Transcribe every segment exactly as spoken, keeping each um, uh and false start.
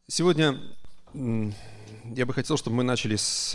Сегодня я бы хотел, чтобы мы начали с,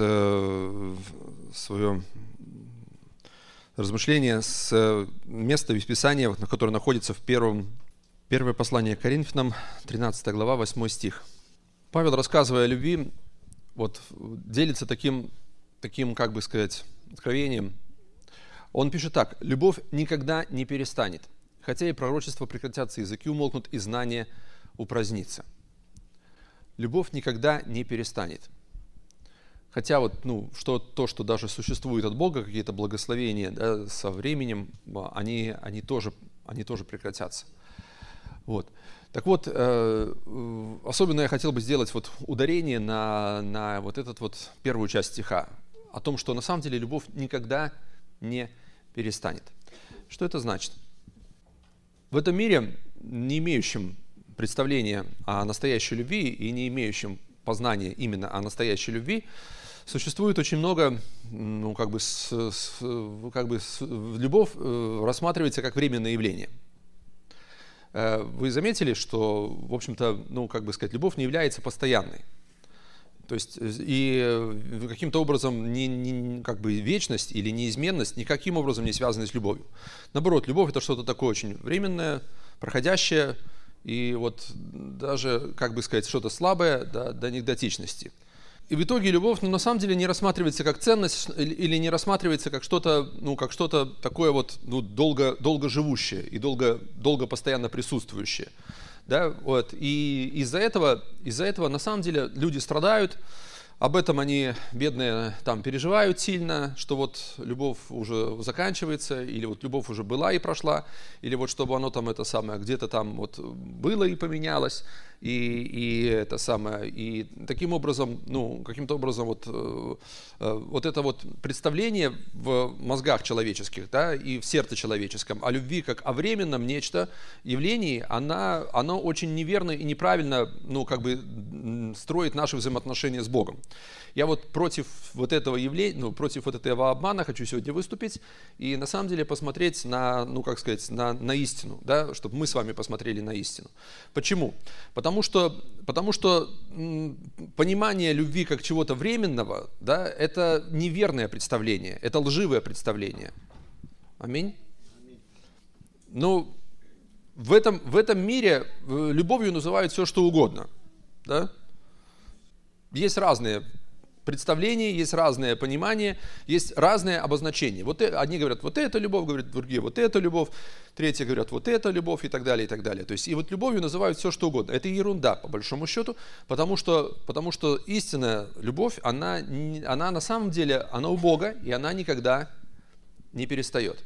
свое размышление с места из Писания, которое находится в первом, первое послание к Коринфянам, тринадцатая глава, восьмой стих. Павел, рассказывая о любви, вот, делится таким, таким, как бы сказать, откровением. Он пишет так: «Любовь никогда не перестанет, хотя и пророчества прекратятся, языки умолкнут, и знание упразднится». Любовь никогда не перестанет. Хотя вот, ну, что, то, что даже существует от Бога, какие-то благословения, да, со временем, они, они, тоже, они тоже прекратятся. Вот. Так вот, э, особенно я хотел бы сделать вот ударение на, на вот эту вот первую часть стиха, о том, что на самом деле любовь никогда не перестанет. Что это значит? В этом мире, не имеющем представления о настоящей любви и не имеющим познания именно о настоящей любви, существует очень много, ну, как бы, с, с, как бы с, любовь рассматривается как временное явление. Вы заметили, что, в общем-то, ну, как бы сказать, любовь не является постоянной. То есть и каким-то образом не, не, как бы вечность или неизменность никаким образом не связаны с любовью. Наоборот, любовь — это что-то такое очень временное, проходящее, и вот даже, как бы сказать, что-то слабое до, до анекдотичности. И в итоге любовь, ну, на самом деле не рассматривается как ценность или не рассматривается как что-то, ну, как что-то такое вот, ну, долго, долго живущее и долго, долго постоянно присутствующее. Да, вот. И из-за этого, из-за этого на самом деле люди страдают. Об этом они, бедные, там переживают сильно, что вот любовь уже заканчивается, или вот любовь уже была и прошла, или вот чтобы оно там это самое где-то там вот было и поменялось, и, и это самое, и таким образом, ну, каким-то образом вот, э, вот это вот представление в мозгах человеческих, да, и в сердце человеческом о любви как о временном нечто явлении, она, оно очень неверно и неправильно, ну, как бы строит наши взаимоотношения с Богом. Я вот против вот этого явления, ну, против вот этого обмана хочу сегодня выступить и на самом деле посмотреть на, ну, как сказать, на, на истину, да, чтобы мы с вами посмотрели на истину. Почему? Потому что, потому что м, понимание любви как чего-то временного, да, это неверное представление, это лживое представление. Аминь. Ну, в этом, в этом мире любовью называют все, что угодно, да? Есть разные представления, есть разное понимание, есть разные обозначения. Вот одни говорят, вот это любовь, говорят другие, вот это любовь, третьи говорят, вот это любовь и так далее, и так далее. То есть и вот любовью называют все, что угодно. Это ерунда, по большому счету, потому что, потому что истинная любовь, она, она на самом деле, она у Бога, и она никогда не перестает.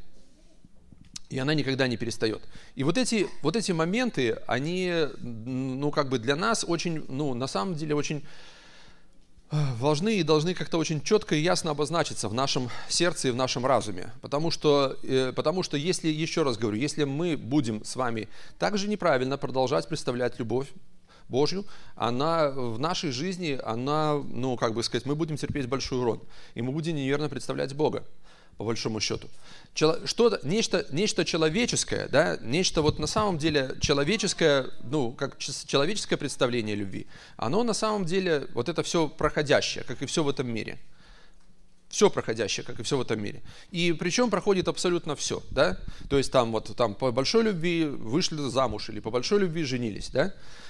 И она никогда не перестает. И вот эти, вот эти моменты, они, ну, как бы для нас очень, ну, на самом деле очень важны и должны как-то очень четко и ясно обозначиться в нашем сердце и в нашем разуме. Потому что, потому что если, еще раз говорю, если мы будем с вами также неправильно продолжать представлять любовь Божью, она в нашей жизни, она, ну, как бы сказать, мы будем терпеть большой урон. И мы будем неверно представлять Бога, по большому счету. Что-то, нечто, нечто человеческое, да, нечто вот на самом деле человеческое, ну, как человеческое представление любви, оно на самом деле, вот это все проходящее, как и все в этом мире. Все проходящее, как и все в этом мире. И причем проходит абсолютно все, да. То есть там вот там по большой любви вышли замуж или по большой любви женились, да.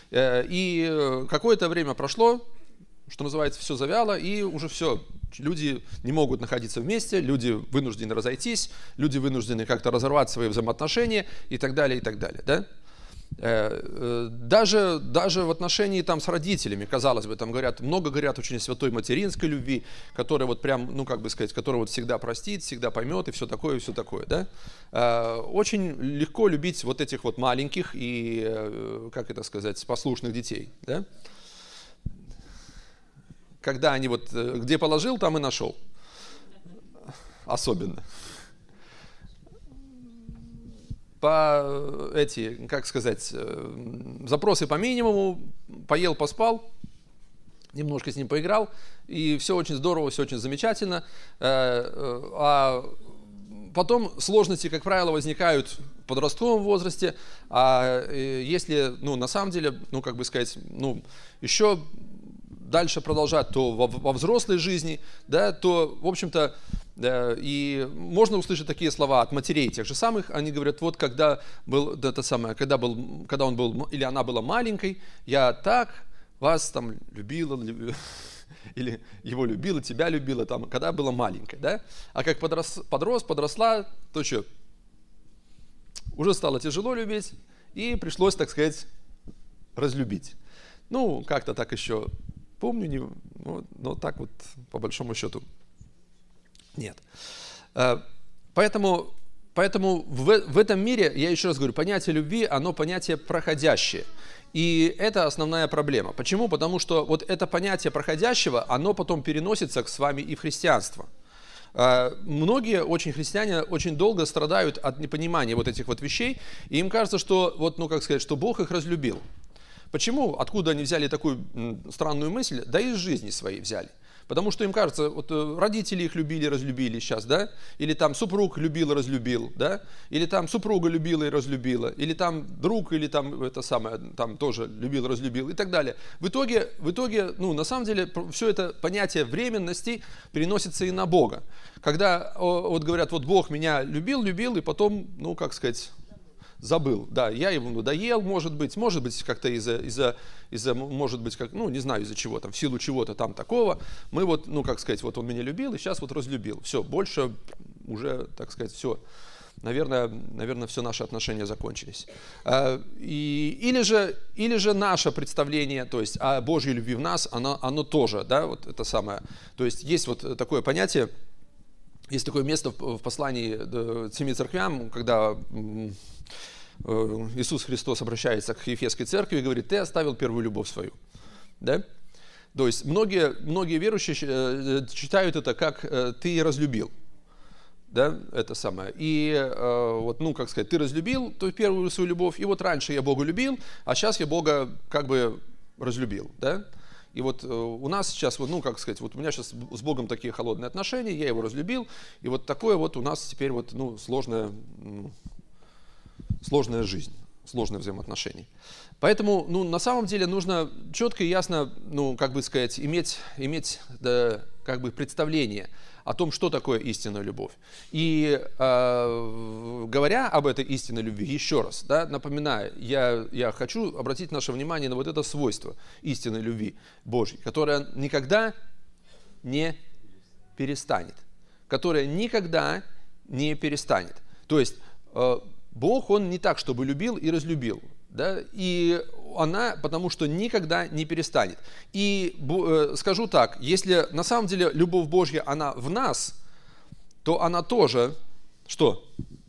И какое-то время прошло, что называется, все завяло, и уже все. Люди не могут находиться вместе, люди вынуждены разойтись, люди вынуждены как-то разорвать свои взаимоотношения и так далее, и так далее. Да? Даже, даже в отношении там, с родителями, казалось бы, там говорят, много говорят очень о святой материнской любви, которая вот прям, ну как бы сказать, которая вот всегда простит, всегда поймет и все такое, и все такое. Да? Очень легко любить вот этих вот маленьких и, как это сказать, послушных детей. Да? Когда они вот, где положил, там и нашел. Особенно. По эти, как сказать, запросы по минимуму, поел, поспал, немножко с ним поиграл, и все очень здорово, все очень замечательно. А потом сложности, как правило, возникают в подростковом возрасте, а если, ну, на самом деле, ну, как бы сказать, ну, еще дальше продолжать, то во, во взрослой жизни, да, то, в общем-то, да, и можно услышать такие слова от матерей тех же самых. Они говорят, вот когда был, да, это самое, когда был, когда он был или она была маленькой, я так вас там любила, любила, или его любила, тебя любила, там, когда была маленькой, да? А как подрос, подрос, подросла, то что? Уже стало тяжело любить, и пришлось, так сказать, разлюбить. Ну, как-то так еще помню, не, ну, но так вот, по большому счету, нет. Поэтому, поэтому в, в этом мире, я еще раз говорю, понятие любви, оно понятие проходящее. И это основная проблема. Почему? Потому что вот это понятие проходящего, оно потом переносится с вами и в христианство. Многие очень христиане очень долго страдают от непонимания вот этих вот вещей, и им кажется, что, вот, ну, как сказать, что Бог их разлюбил. Почему? Откуда они взяли такую странную мысль? Да из жизни своей взяли. Потому что им кажется, вот родители их любили, разлюбили сейчас, да? Или там супруг любил, разлюбил, да? Или там супруга любила и разлюбила, или там друг, или там это самое, там тоже любил, разлюбил и так далее. В итоге, в итоге, ну, на самом деле, все это понятие временности переносится и на Бога. Когда вот говорят, вот Бог меня любил, любил, и потом, ну, как сказать, забыл, да, я ему надоел, может быть, может быть, как-то из-за, из-за, из-за, может быть, как, ну, не знаю, из-за чего там, в силу чего-то там такого, мы вот, ну, как сказать, вот он меня любил, и сейчас вот разлюбил, все, больше уже, так сказать, все, наверное, наверное, все наши отношения закончились. И, или же, или же наше представление, то есть о Божьей любви в нас, оно, оно тоже, да, вот это самое, то есть есть вот такое понятие, есть такое место в послании к семи церквям, когда Иисус Христос обращается к Ефесской церкви и говорит, ты оставил первую любовь свою. Да? То есть многие, многие верующие читают это как ты разлюбил. Да? Это самое. И вот, ну, как сказать, ты разлюбил ту первую свою любовь, и вот раньше я Бога любил, а сейчас я Бога как бы разлюбил. Да? И вот у нас сейчас, ну, как сказать, вот у меня сейчас с Богом такие холодные отношения, я его разлюбил, и вот такое вот у нас теперь вот, ну, сложная, сложная жизнь, сложные взаимоотношения. Поэтому, ну, на самом деле нужно четко и ясно, ну, как бы сказать, иметь, иметь да, как бы представление о том, что такое истинная любовь. И э, говоря об этой истинной любви, еще раз, да, напоминаю, я, я хочу обратить наше внимание на вот это свойство истинной любви Божьей, которая никогда не перестанет. Которая никогда не перестанет. То есть э, Бог, Он не так, чтобы любил и разлюбил. Да, и она, потому что никогда не перестанет. И э, скажу так, если на самом деле любовь Божья, она в нас, то она тоже, что?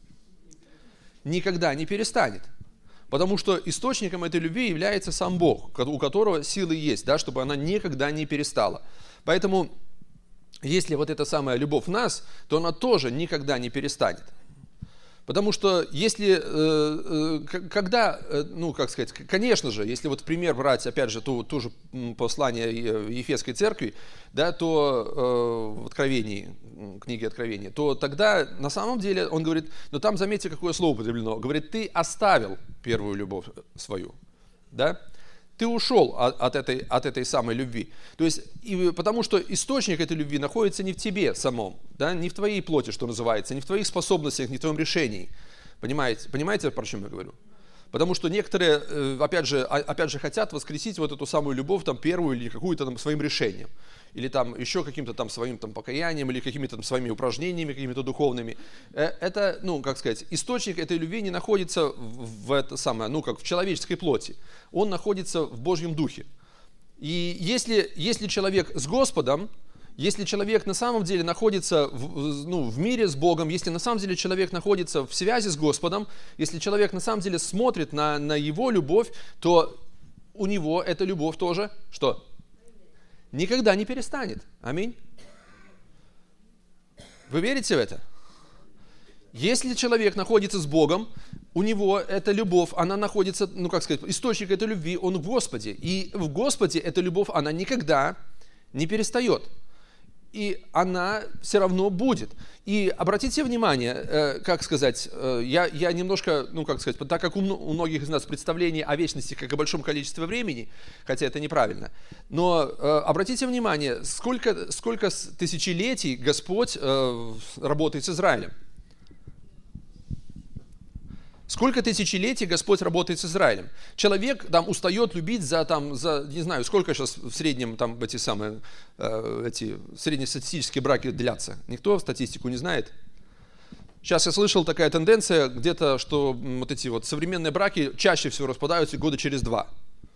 Никогда не перестанет. Потому что источником этой любви является сам Бог, у которого силы есть, да, чтобы она никогда не перестала. Поэтому, если вот эта самая любовь в нас, то она тоже никогда не перестанет. Потому что если, э, э, когда, э, ну, как сказать, конечно же, если вот пример брать, опять же, ту, ту же послание Ефесской церкви, да, то э, в Откровении, книге Откровения, то тогда на самом деле он говорит, но там заметьте, какое слово употреблено, говорит, ты оставил первую любовь свою, да? Ты ушел от, от, этой, от этой самой любви. То есть, и, потому что источник этой любви находится не в тебе самом, да, не в твоей плоти, что называется, не в твоих способностях, не в твоем решении. Понимаете, понимаете, про чем я говорю? Потому что некоторые, опять же, опять же, хотят воскресить вот эту самую любовь, там, первую или какую-то там своим решением. Или там еще каким-то там своим там покаянием, или какими-то там своими упражнениями, какими-то духовными. Это, ну, как сказать, источник этой любви не находится в, в это самое, ну, как в человеческой плоти. Он находится в Божьем Духе. И если, если человек с Господом, если человек на самом деле находится в, ну, в мире с Богом, если на самом деле человек находится в связи с Господом, если человек на самом деле смотрит на, на его любовь, то у него эта любовь тоже, что? Никогда не перестанет. Аминь. Вы верите в это? Если человек находится с Богом, у него эта любовь, она находится, ну как сказать, источник этой любви, он в Господе. И в Господе эта любовь, она никогда не перестает. и она все равно будет. И обратите внимание, э, как сказать, э, я, я немножко, ну как сказать, так как у, у многих из нас представление о вечности как о большом количестве времени, хотя это неправильно, но э, обратите внимание, сколько, сколько тысячелетий Господь э, работает с Израилем. Сколько тысячелетий Господь работает с Израилем. Человек там устает любить за, там, за не знаю, сколько сейчас в среднем там эти самые, э, эти среднестатистические браки длятся. Никто статистику не знает. Сейчас я слышал такая тенденция где-то, что вот эти вот современные браки чаще всего распадаются года через два.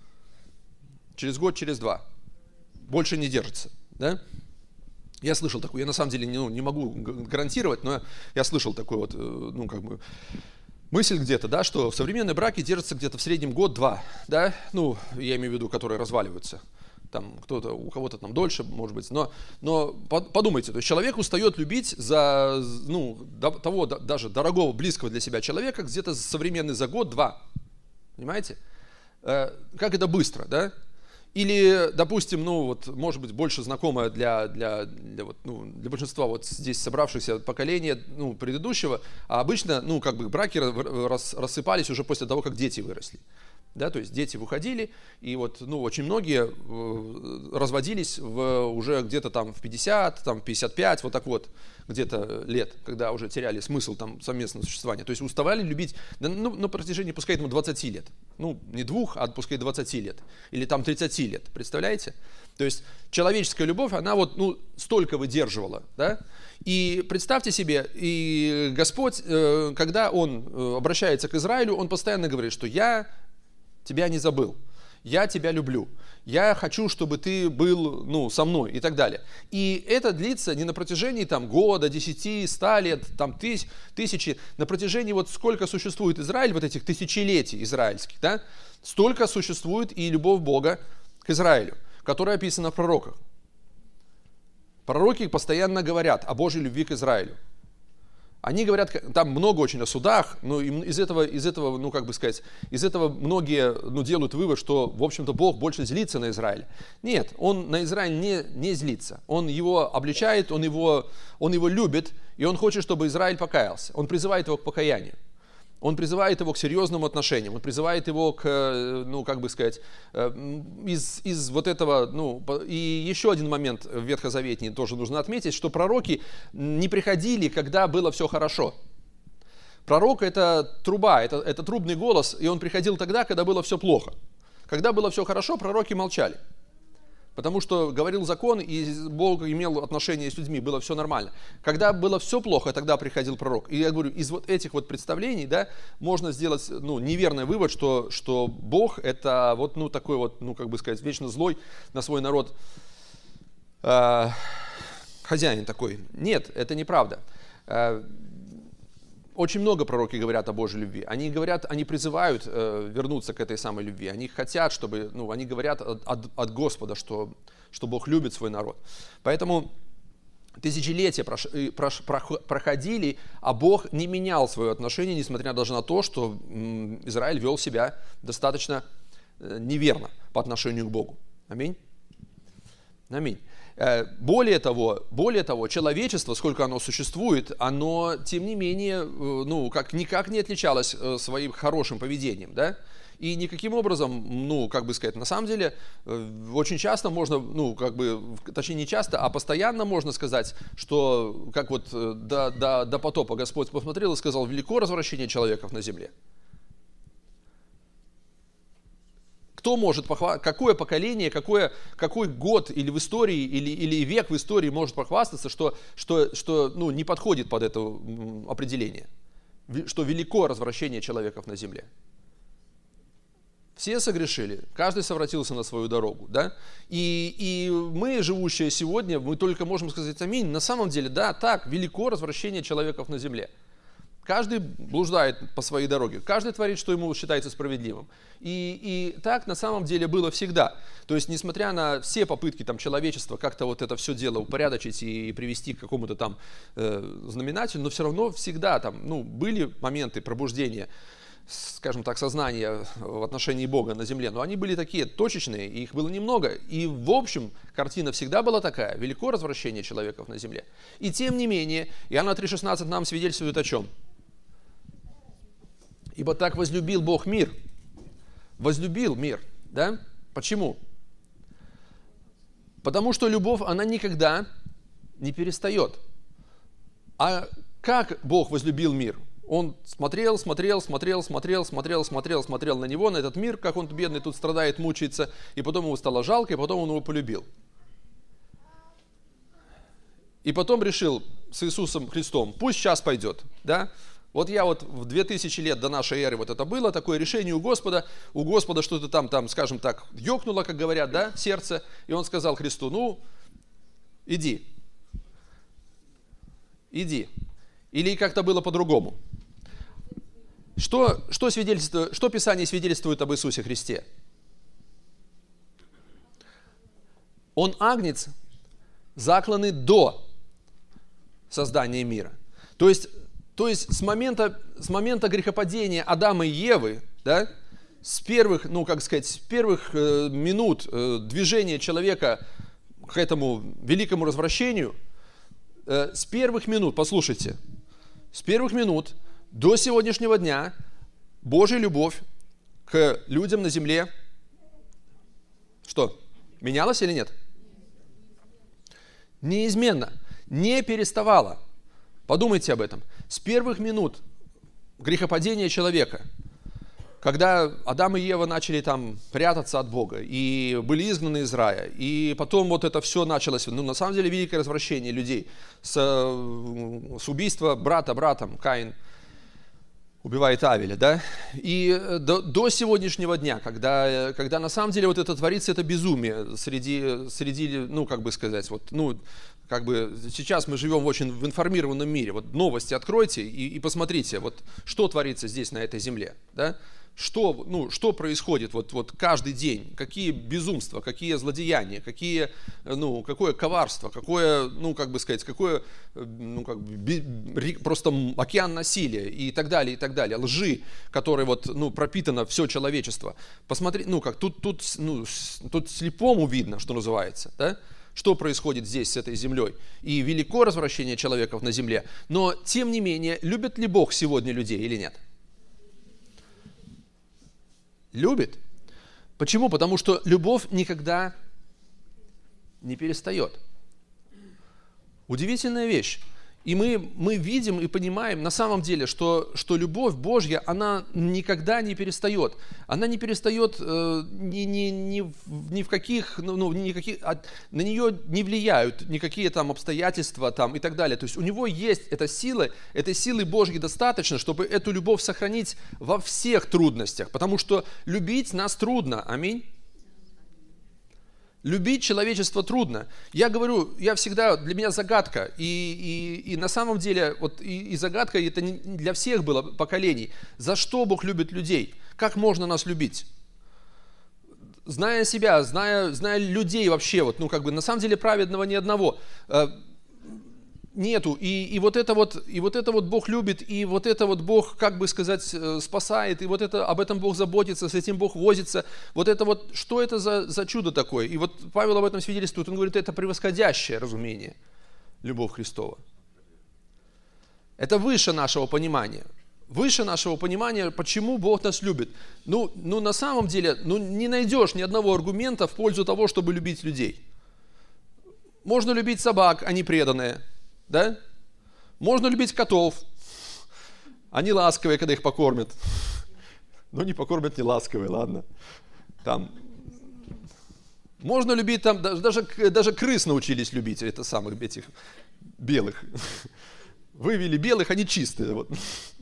Через год, через два. Больше не держатся, да? Я слышал такую, я на самом деле не, ну, не могу гарантировать, но я слышал такой вот, ну как бы, мысль где-то, да, что современные браки держатся где-то в среднем год-два, да, ну, я имею в виду, которые разваливаются, там, кто-то, у кого-то там дольше, может быть, но, но подумайте, то есть человек устает любить за, ну, до, того, до, даже дорогого, близкого для себя человека где-то современный за год-два, понимаете, э, как это быстро, да? Или, допустим, ну вот, может быть, больше знакомое для, для, для, вот, ну, для большинства вот здесь собравшихся поколения, ну, предыдущего, а обычно, ну, как бы браки рас, рассыпались уже после того, как дети выросли. Да, то есть дети выходили, и вот, ну, очень многие э, разводились в, уже где-то там в пятьдесят, там в пятьдесят пять, вот так вот, где-то лет, когда уже теряли смысл там совместного существования. То есть уставали любить, ну, на протяжении, пускай, ему двадцати лет. Ну, не двух, а пускай двадцати лет. Или там тридцати лет, представляете? То есть человеческая любовь, она вот, ну, столько выдерживала, да? И представьте себе, и Господь, э, когда Он э, обращается к Израилю, Он постоянно говорит, что «я тебя не забыл, я тебя люблю, я хочу, чтобы ты был, ну, со мной» и так далее. И это длится не на протяжении там, года, десяти, ста лет, там, тысяч, тысячи, на протяжении вот сколько существует Израиль, вот этих тысячелетий израильских, да, столько существует и любовь Бога к Израилю, которая описана в пророках. Пророки постоянно говорят о Божьей любви к Израилю. Они говорят, там много очень о судах, но из этого, из этого, ну как бы сказать, из этого многие, ну, делают вывод, что, в общем-то, Бог больше злится на Израиль. Нет, Он на Израиль не, не злится. Он его обличает, он его, он его любит, и Он хочет, чтобы Израиль покаялся. Он призывает его к покаянию. Он призывает его к серьезным отношениям, он призывает его к, ну, как бы сказать, из, из вот этого, ну, и еще один момент ветхозаветний тоже нужно отметить, что пророки не приходили, когда было все хорошо. Пророк – это труба, это, это трубный голос, и он приходил тогда, когда было все плохо. Когда было все хорошо, пророки молчали. Потому что говорил закон, и Бог имел отношения с людьми, было все нормально. Когда было все плохо, тогда приходил пророк. И я говорю, из вот этих вот представлений, да, можно сделать, ну, неверный вывод, что, что Бог это вот, ну, такой вот, ну, как бы сказать, вечно злой на свой народ э, хозяин такой. Нет, это неправда. Э, Очень много пророки говорят о Божьей любви. Они говорят, они призывают э, вернуться к этой самой любви. Они хотят, чтобы, ну, они говорят от, от, от Господа, что, что Бог любит свой народ. Поэтому тысячелетия прош, прош, проходили, а Бог не менял свое отношение, несмотря даже на то, что м, Израиль вел себя достаточно э, неверно по отношению к Богу. Аминь. Аминь. Более того, более того, человечество, сколько оно существует, оно, тем не менее, ну, как, никак не отличалось своим хорошим поведением, да? И никаким образом, ну, как бы сказать, на самом деле, очень часто можно, ну, как бы, точнее не часто, а постоянно можно сказать, что, как вот до, до, до потопа Господь посмотрел и сказал, велико развращение человеков на земле. Кто может похвастаться, какое поколение, какое, какой год или в истории, или, или век в истории может похвастаться, что, что, что ну, не подходит под это определение, что велико развращение человеков на земле. Все согрешили, каждый совратился на свою дорогу, да? И, и мы, живущие сегодня, мы только можем сказать аминь. На самом деле, да, так, велико развращение человеков на земле. Каждый блуждает по своей дороге, каждый творит, что ему считается справедливым. И, и так на самом деле было всегда. То есть, несмотря на все попытки там, человечества как-то вот это все дело упорядочить и привести к какому-то там э, знаменателю, но все равно всегда там, ну, были моменты пробуждения скажем так, сознания в отношении Бога на земле, но они были такие точечные, и их было немного. И в общем, картина всегда была такая: велико развращение человеков на земле. И тем не менее, Иоанна три шестнадцать нам свидетельствует о чем? Ибо так возлюбил Бог мир. Возлюбил мир, да? Почему? Потому что любовь, она никогда не перестает. А как Бог возлюбил мир? Он смотрел, смотрел, смотрел, смотрел, смотрел, смотрел, смотрел на него, на этот мир, как он бедный тут страдает, мучается, и потом ему стало жалко, и потом он его полюбил. И потом решил с Иисусом Христом: пусть сейчас пойдет, да? Вот я вот в две тысячи лет до нашей эры вот это было, такое решение у Господа, у Господа что-то там, там, скажем так, ёкнуло, как говорят, да, сердце, и он сказал Христу: ну, иди, иди. Или как-то было по-другому. Что, что, свидетельствует, что Писание свидетельствует об Иисусе Христе? Он агнец, закланный до создания мира. То есть, то есть с, момента, с момента грехопадения Адама и Евы, да, с первых, ну, как сказать, с первых э, минут э, движения человека к этому великому развращению, э, с первых минут, послушайте, с первых минут до сегодняшнего дня Божья любовь к людям на земле, что, менялась или нет? Неизменно, не переставала. Подумайте об этом. С первых минут грехопадения человека, когда Адам и Ева начали там прятаться от Бога и были изгнаны из рая, и потом вот это все началось, ну, на самом деле, великое развращение людей с, с убийства брата братом, Каин убивает Авеля, да, и до, до сегодняшнего дня, когда, когда на самом деле вот это творится, это безумие среди, среди, ну, как бы сказать, вот, ну, как бы сейчас мы живем в очень в информированном мире, вот новости откройте и, и посмотрите, вот что творится здесь на этой земле, да, что, ну, что происходит вот, вот каждый день, какие безумства, какие злодеяния, какие, ну, какое коварство, какое, ну, как бы сказать, какое, ну, как бы, просто океан насилия и так далее, и так далее, лжи, которой вот, ну, пропитано все человечество. Посмотри, ну, как тут, тут, ну, тут слепому видно, что называется, да? Что происходит здесь с этой землей. И велико развращение человеков на земле. Но, тем не менее, любит ли Бог сегодня людей или нет? Любит. Почему? Потому что любовь никогда не перестает. Удивительная вещь. И мы, мы видим и понимаем на самом деле, что, что любовь Божья, она никогда не перестает. Она не перестает э, ни, ни, ни, ни в каких, ну, никаких, от, на нее не влияют никакие там обстоятельства там, и так далее. То есть у него есть эта сила, этой силы Божьей достаточно, чтобы эту любовь сохранить во всех трудностях. Потому что любить нас трудно. Аминь. Любить человечество трудно. Я говорю, я всегда, для меня загадка, и, и, и на самом деле, вот и, и загадка это не для всех было поколений. За что Бог любит людей? Как можно нас любить? Зная себя, зная, зная людей вообще, вот, ну как бы на самом деле праведного ни одного нету. И, и, вот это вот, и вот это вот Бог любит, и вот это вот Бог, как бы сказать, спасает, и вот это, об этом Бог заботится, с этим Бог возится. Вот это вот, что это за, за чудо такое? И вот Павел об этом свидетельствует, он говорит, это превосходящее разумение, любовь Христова. Это выше нашего понимания. Выше нашего понимания, почему Бог нас любит. Ну, ну на самом деле, ну, не найдешь ни одного аргумента в пользу того, чтобы любить людей. Можно любить собак, они преданные. Да? Можно любить котов. Они ласковые, когда их покормят. Но не покормят не ласковые, ладно. Там. Можно любить, там, даже, даже крыс научились любить, это самых этих белых. Вывели белых, они чистые. Вот.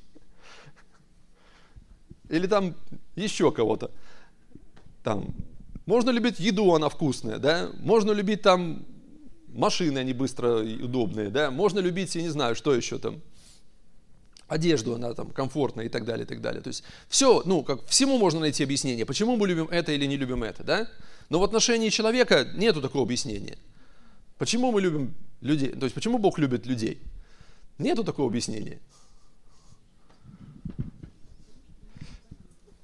Или там еще кого-то. Там. Можно любить еду, она вкусная. Да? Можно любить там машины, они быстро и удобные, да, можно любить, я не знаю, что еще там, одежду, она там комфортная и так далее, и так далее. То есть все, ну, как всему можно найти объяснение, почему мы любим это или не любим это, да. Но в отношении человека нету такого объяснения. Почему мы любим людей, то есть почему Бог любит людей? Нету такого объяснения.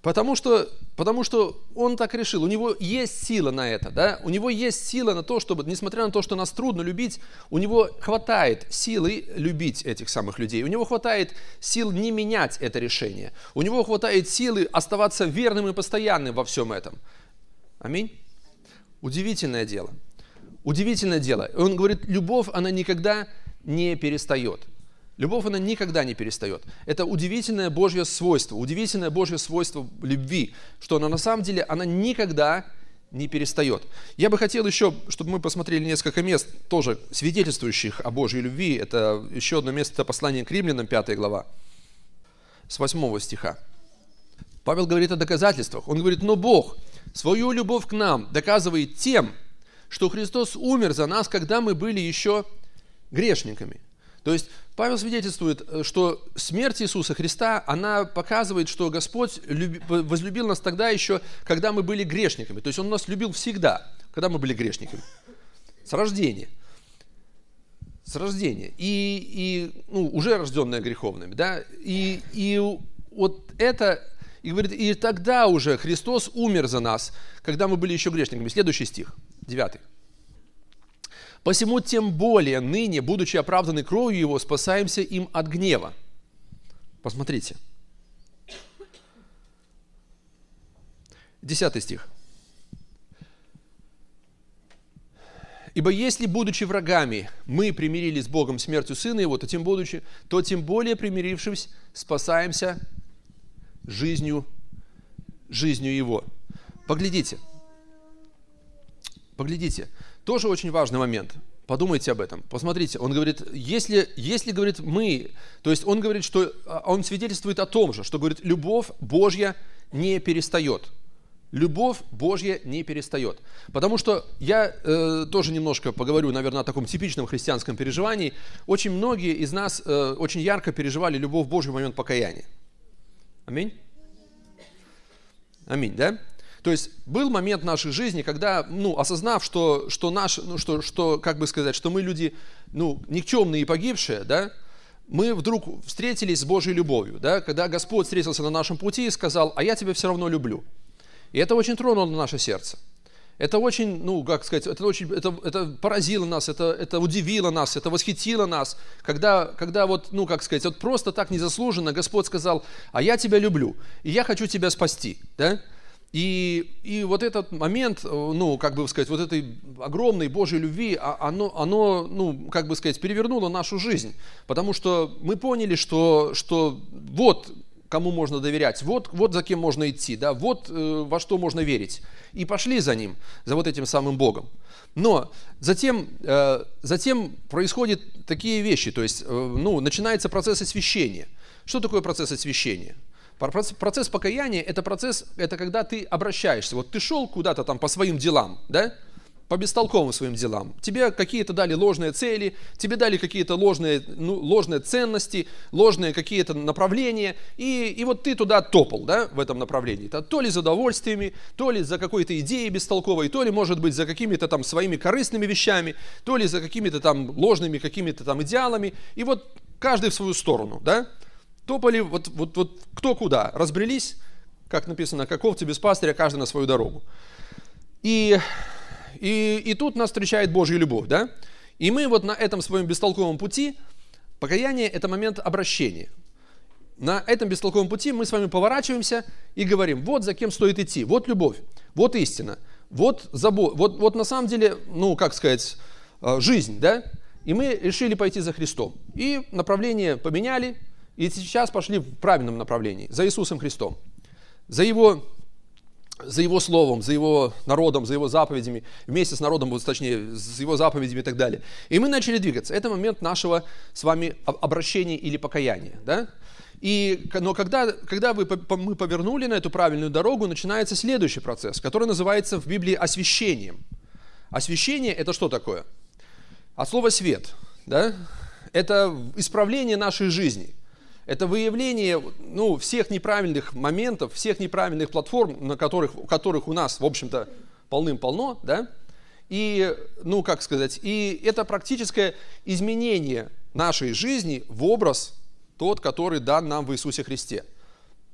Потому что, потому что он так решил, у него есть сила на это, да? У него есть сила на то, чтобы, несмотря на то, что нас трудно любить, у него хватает силы любить этих самых людей, у него хватает сил не менять это решение, у него хватает силы оставаться верным и постоянным во всем этом. Аминь. Удивительное дело. Удивительное дело. Он говорит, любовь, она никогда не перестает. Любовь, она никогда не перестает. Это удивительное Божье свойство, удивительное Божье свойство любви, что она на самом деле, она никогда не перестает. Я бы хотел еще, чтобы мы посмотрели несколько мест, тоже свидетельствующих о Божьей любви. Это еще одно место, это послание к Римлянам, пятая глава, с восьмого стиха. Павел говорит о доказательствах. Он говорит, но Бог свою любовь к нам доказывает тем, что Христос умер за нас, когда мы были еще грешниками. То есть Павел свидетельствует, что смерть Иисуса Христа, она показывает, что Господь возлюбил нас тогда еще, когда мы были грешниками. То есть Он нас любил всегда, когда мы были грешниками. С рождения. С рождения. И, и ну, уже рожденные греховными. Да? И, и вот это, и говорит, и тогда уже Христос умер за нас, когда мы были еще грешниками. Следующий стих, девятый. «Посему тем более ныне, будучи оправданы кровью Его, спасаемся им от гнева». Посмотрите. Десятый стих. «Ибо если, будучи врагами, мы примирились с Богом смертью Сына Его, то тем, будучи, то тем более примирившись, спасаемся жизнью, жизнью Его». Поглядите. Поглядите. Тоже очень важный момент. Подумайте об этом. Посмотрите, он говорит, если, если говорит мы, то есть он говорит, что он свидетельствует о том же, что говорит, любовь Божья не перестает. Любовь Божья не перестает. Потому что я э, тоже немножко поговорю, наверное, о таком типичном христианском переживании. Очень многие из нас э, очень ярко переживали любовь Божью в момент покаяния. Аминь? Аминь, да? То есть был момент в нашей жизни, когда, ну, осознав, что, что, наш, ну, что, что, как бы сказать, что мы люди, ну, никчемные и погибшие, да, мы вдруг встретились с Божьей любовью, да, когда Господь встретился на нашем пути и сказал, а я тебя все равно люблю. И это очень тронуло наше сердце. Это очень, ну, как сказать, это очень, это, это поразило нас, это, это удивило нас, это восхитило нас, когда, когда вот, ну, как сказать, вот просто так незаслуженно Господь сказал, а я тебя люблю, и я хочу тебя спасти, да. И, и вот этот момент, ну, как бы сказать, вот этой огромной Божьей любви, оно, оно, ну, как бы сказать, перевернуло нашу жизнь. Потому что мы поняли, что, что вот кому можно доверять, вот, вот за кем можно идти, да, вот э, во что можно верить. И пошли за ним, за вот этим самым Богом. Но затем, э, затем происходят такие вещи, то есть, э, ну, начинается процесс освящения. Что такое процесс освящения? Процесс покаяния – это процесс, это когда ты обращаешься. Вот ты шел куда-то там по своим делам, да, по бестолковым своим делам. Тебе какие-то дали ложные цели, тебе дали какие-то ложные, ну, ложные ценности, ложные какие-то направления, и, и вот ты туда топал, да, в этом направлении. То ли за удовольствиями, то ли за какой-то идеей бестолковой, то ли, может быть, за какими-то там своими корыстными вещами, то ли за какими-то там ложными какими-то там идеалами. И вот каждый в свою сторону, да. Топали, вот, вот, вот кто куда, разбрелись, как написано, как овцы без пастыря, каждый на свою дорогу. И, и, и тут нас встречает Божья любовь, да? И мы вот на этом своем бестолковом пути, покаяние – это момент обращения. На этом бестолковом пути мы с вами поворачиваемся и говорим, вот за кем стоит идти, вот любовь, вот истина, вот забота, вот, вот на самом деле, ну, как сказать, жизнь, да? И мы решили пойти за Христом. И направление поменяли, и сейчас пошли в правильном направлении, за Иисусом Христом, за Его, за Его Словом, за Его народом, за Его заповедями, вместе с народом, точнее, с Его заповедями и так далее. И мы начали двигаться. Это момент нашего с вами обращения или покаяния. Да? И, но когда, когда вы, мы повернули на эту правильную дорогу, начинается следующий процесс, который называется в Библии освящением. Освящение – это что такое? От слова «свет». Да? Это исправление нашей жизни. Это выявление, ну, всех неправильных моментов, всех неправильных платформ, на которых, которых у нас, в общем-то, полным-полно, да? И, ну, как сказать, и это практическое изменение нашей жизни в образ тот, который дан нам в Иисусе Христе.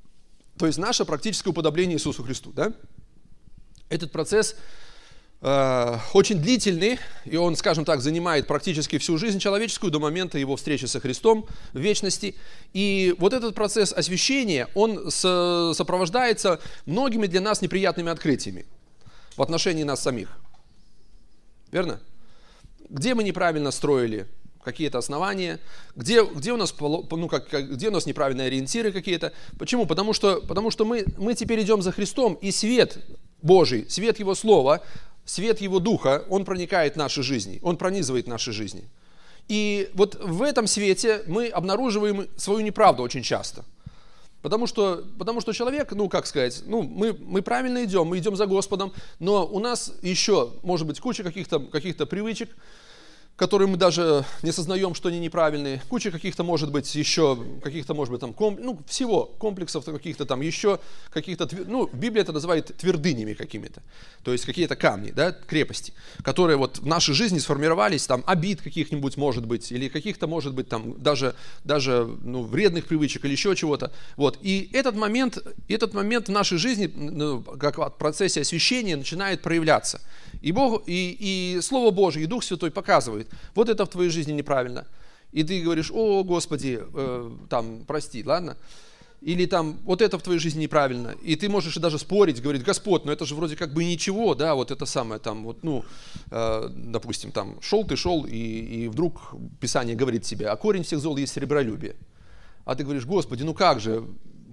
То есть наше практическое уподобление Иисусу Христу. Да? Этот процесс э, очень длительный, и он, скажем так, занимает практически всю жизнь человеческую до момента его встречи со Христом в вечности. И вот этот процесс освящения, он с, сопровождается многими для нас неприятными открытиями в отношении нас самих. Верно? Где мы неправильно строили какие-то основания, где, где, у нас, ну, как, где у нас неправильные ориентиры какие-то. Почему? Потому что, потому что мы, мы теперь идем за Христом, и свет Божий, свет Его Слова, свет Его Духа, он проникает в наши жизни, он пронизывает наши жизни. И вот в этом свете мы обнаруживаем свою неправду очень часто. Потому что, потому что человек, ну, как сказать, ну, мы, мы правильно идем, мы идем за Господом, но у нас еще, может быть, куча каких-то, каких-то привычек, которые мы даже не сознаем, что они неправильные, куча каких-то, может быть, еще, каких-то, может быть, там, комп... ну, всего, комплексов каких-то там, еще каких-то, ну, Библия это называет твердынями какими-то, то есть какие-то камни, да, крепости, которые вот в нашей жизни сформировались, там, обид каких-нибудь, может быть, или каких-то, может быть, там, даже, даже, ну, вредных привычек или еще чего-то, вот, и этот момент, этот момент в нашей жизни, ну, как в процессе освящения начинает проявляться, и Бог, и, и Слово Божие, и Дух Святой показывает, вот это в твоей жизни неправильно. И ты говоришь: о, Господи, э, там, прости, ладно? Или там, вот это в твоей жизни неправильно. И ты можешь даже спорить, говорить: Господь, ну это же вроде как бы ничего, да, вот это самое там, вот, ну, э, допустим, там, шел ты, шел, и, и вдруг Писание говорит тебе: а корень всех зол есть сребролюбие. А ты говоришь: Господи, ну как же,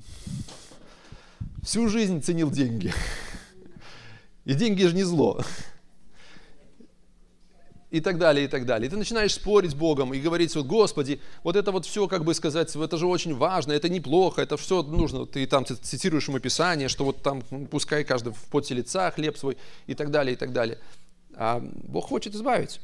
всю жизнь ценил деньги. И деньги же не зло. И так далее, и так далее. И ты начинаешь спорить с Богом и говорить: вот, Господи, вот это вот все, как бы сказать, это же очень важно, это неплохо, это все нужно. Ты там цитируешь ему Писание, что вот там пускай каждый в поте лица хлеб свой, и так далее, и так далее. А Бог хочет избавить.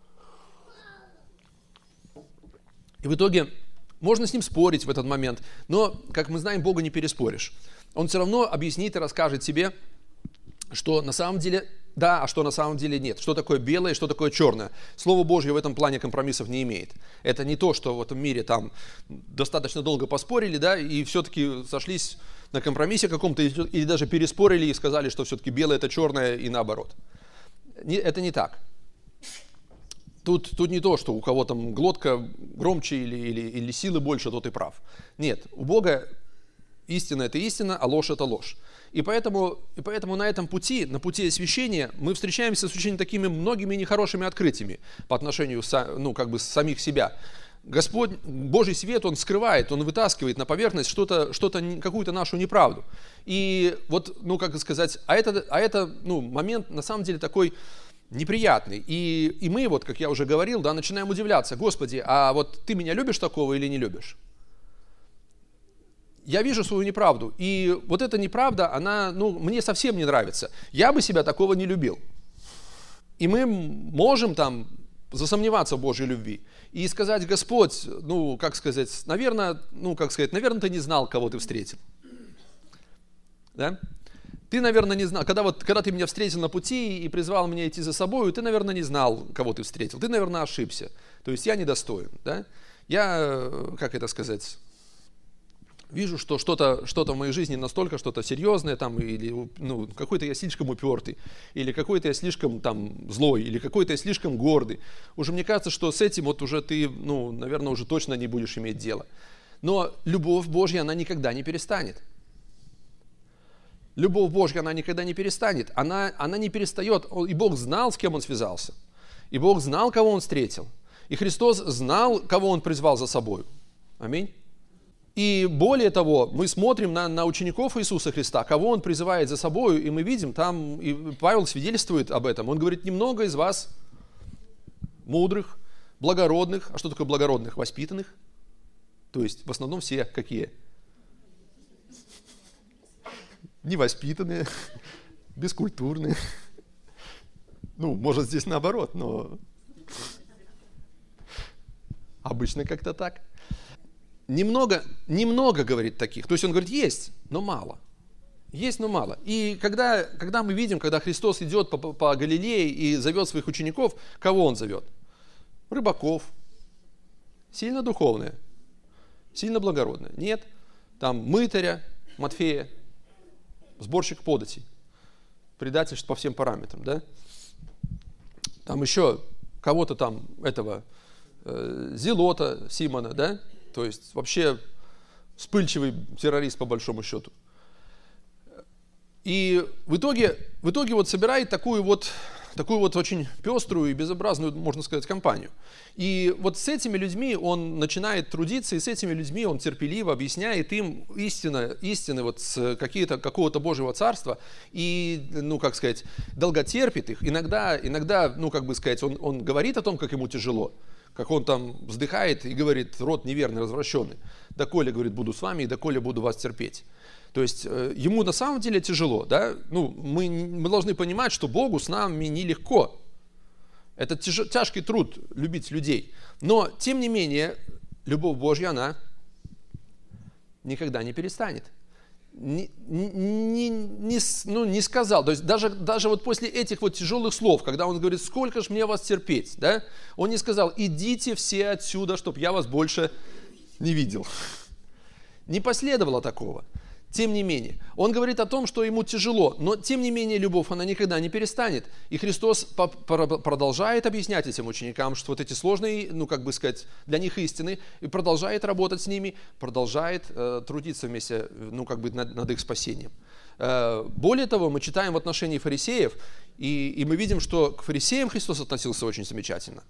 И в итоге можно с ним спорить в этот момент, но, как мы знаем, Бога не переспоришь. Он все равно объяснит и расскажет тебе, что на самом деле да, а что на самом деле нет. Что такое белое, что такое черное. Слово Божье в этом плане компромиссов не имеет. Это не то, что в этом мире там достаточно долго поспорили, да, и все-таки сошлись на компромиссе каком-то, или даже переспорили и сказали, что все-таки белое это черное и наоборот. Это не так. Тут, тут не то, что у кого там глотка громче или, или, или силы больше, тот и прав. Нет, у Бога истина это истина, а ложь это ложь. И поэтому, и поэтому на этом пути, на пути освящения, мы встречаемся с очень такими многими нехорошими открытиями по отношению, ну, как бы, самих себя. Господь, Божий свет, Он скрывает, Он вытаскивает на поверхность что-то, что-то, какую-то нашу неправду. И вот, ну, как сказать, а это, а это ну, момент на самом деле такой неприятный. И, и мы, вот, как я уже говорил, да, начинаем удивляться: Господи, а вот Ты меня любишь такого или не любишь? Я вижу свою неправду, и вот эта неправда, она, ну, мне совсем не нравится. Я бы себя такого не любил. И мы можем там засомневаться в Божьей любви и сказать: Господь, ну, как сказать, наверное, ну, как сказать, наверное, ты не знал, кого ты встретил. Да? Ты, наверное, не знал, когда, вот, когда ты меня встретил на пути и призвал меня идти за собой, ты, наверное, не знал, кого ты встретил. Ты, наверное, ошибся. То есть я недостоин. Да? Я, как это сказать... Вижу, что что-то, что-то в моей жизни настолько что-то серьезное, там, или ну, какой-то я слишком упертый, или какой-то я слишком там, злой, или какой-то я слишком гордый. Уже мне кажется, что с этим вот уже ты, ну, наверное, уже точно не будешь иметь дела. Но любовь Божья, она никогда не перестанет. Любовь Божья, она никогда не перестанет. Она, она не перестает. И Бог знал, с кем Он связался. И Бог знал, кого Он встретил. И Христос знал, кого Он призвал за собой. Аминь. И более того, мы смотрим на, на учеников Иисуса Христа, кого Он призывает за собой, и мы видим там, и Павел свидетельствует об этом. Он говорит: немного из вас мудрых, благородных. А что такое благородных? Воспитанных. То есть в основном все какие? Невоспитанные, бескультурные. Ну, может, здесь наоборот, но обычно как-то так. Немного, немного, говорит, таких. То есть он говорит: есть, но мало. Есть, но мало. И когда, когда мы видим, когда Христос идет по, по Галилее и зовет своих учеников, кого Он зовет? Рыбаков. Сильно духовные, сильно благородные. Нет. Там мытаря, Матфея, сборщик податей, предательство по всем параметрам, да? Там еще кого-то там, этого, э, Зелота Симона, да? То есть вообще вспыльчивый террорист по большому счету. И в итоге, в итоге вот собирает такую вот, такую вот очень пеструю и безобразную, можно сказать, компанию. И вот с этими людьми он начинает трудиться, и с этими людьми он терпеливо объясняет им истины, истины вот с какие-то, какого-то Божьего царства, и, ну, как сказать, долготерпит их. Иногда, иногда ну, как бы сказать, он, он говорит о том, как ему тяжело, как он там вздыхает и говорит: род неверный, развращенный. Доколе, говорит, буду с вами, и доколе буду вас терпеть. То есть ему на самом деле тяжело, да? Ну, мы, мы должны понимать, что Богу с нами нелегко. Это тяж, тяжкий труд любить людей. Но, тем не менее, любовь Божья, она никогда не перестанет. Не, не, не, ну, не сказал, то есть даже, даже вот после этих вот тяжелых слов, когда он говорит: сколько ж мне вас терпеть, да? Он не сказал: идите все отсюда, чтобы я вас больше не видел. Не последовало такого. Тем не менее, он говорит о том, что ему тяжело, но тем не менее любовь, она никогда не перестанет. И Христос продолжает объяснять этим ученикам, что вот эти сложные, ну как бы сказать, для них истины, и продолжает работать с ними, продолжает э, трудиться вместе, ну как бы над, над их спасением. Э, более того, мы читаем в отношении фарисеев, и, и мы видим, что к фарисеям Христос относился очень замечательно.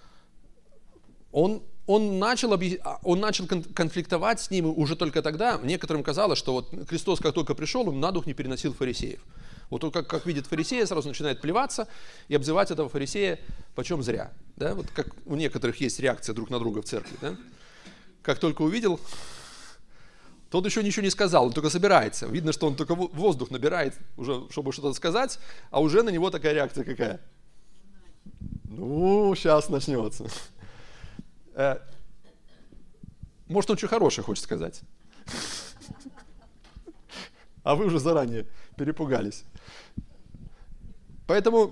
Он Он начал, он начал конфликтовать с ними уже только тогда. Некоторым казалось, что вот Христос, как только пришел, он на дух не переносил фарисеев. Вот он как, как видит фарисея, сразу начинает плеваться и обзывать этого фарисея почем зря. Да? Вот как у некоторых есть реакция друг на друга в церкви. Да? Как только увидел, тот еще ничего не сказал, он только собирается. Видно, что он только воздух набирает, уже, чтобы что-то сказать, а уже на него такая реакция какая? Ну, сейчас начнется. Может, он что хорошее хочет сказать. А вы уже заранее перепугались. Поэтому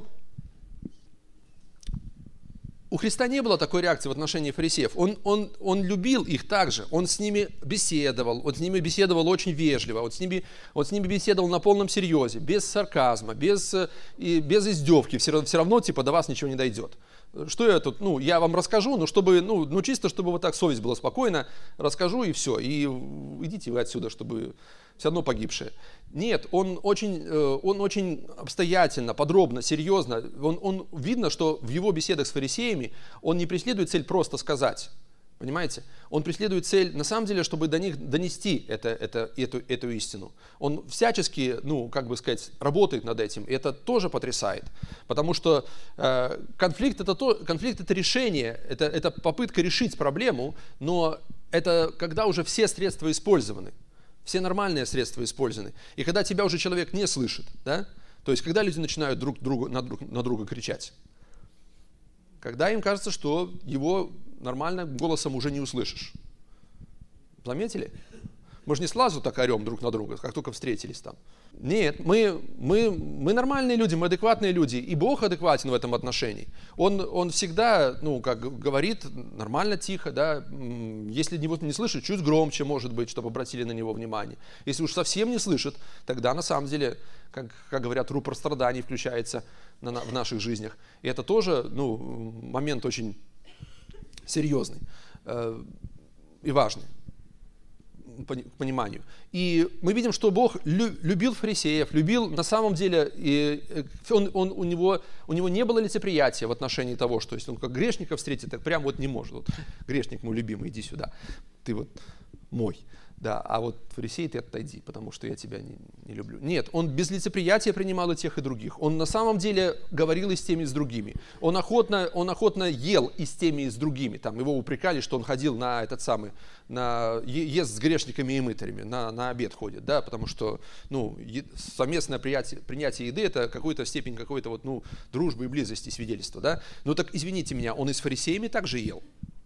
у Христа не было такой реакции в отношении фарисеев. Он, он, он любил их также, он с ними беседовал, он с ними беседовал очень вежливо, он с ними, он с ними беседовал на полном серьезе, без сарказма, без, и, без издевки, все, все равно типа до вас ничего не дойдет. Что я тут, ну, я вам расскажу, но чтобы, ну, ну, чисто, чтобы вот так совесть была спокойна, расскажу и все, и идите вы отсюда, чтобы все равно погибшие. Нет, он очень, он очень обстоятельно, подробно, серьезно, он, он, видно, что в его беседах с фарисеями он не преследует цель просто сказать, понимаете? Он преследует цель, на самом деле, чтобы до них донести это, это, эту, эту истину. Он всячески, ну, как бы сказать, работает над этим, и это тоже потрясает. Потому что э, конфликт, это то, конфликт – это решение, это, это попытка решить проблему, но это когда уже все средства использованы, все нормальные средства использованы. И когда тебя уже человек не слышит, да? То есть когда люди начинают друг другу, на, друг, на друга кричать, когда им кажется, что его нормально голосом уже не услышишь. Заметили? Мы же не сразу так орем друг на друга, как только встретились там. Нет, мы, мы, мы нормальные люди, мы адекватные люди, и Бог адекватен в этом отношении. Он, он всегда, ну, как говорит, нормально, тихо, да, если него не слышит, чуть громче, может быть, чтобы обратили на него внимание. Если уж совсем не слышит, тогда на самом деле, как, как говорят, рупор страданий включается на, на, в наших жизнях. И это тоже, ну, момент очень серьезный э, и важный к пониманию. И мы видим, что Бог любил фарисеев, любил на самом деле, и он, он, у, него, у него не было лицеприятия в отношении того, что если он как грешника встретит, так прям вот не может. Вот, грешник мой любимый, иди сюда, ты вот мой. Да, а вот фарисей, ты отойди, потому что я тебя не, не люблю. Нет, он без лицеприятия принимал и тех, и других. Он на самом деле говорил и с теми, и с другими. Он охотно, он охотно ел и с теми, и с другими. Там его упрекали, что он ходил на этот самый, на, ест с грешниками и мытарями, на, на обед ходит, да, потому что, ну, совместное принятие, принятие еды – это какая-то степень какой-то вот, ну, дружбы и близости, свидетельства, да. Ну так, извините меня, он и с фарисеями также ел.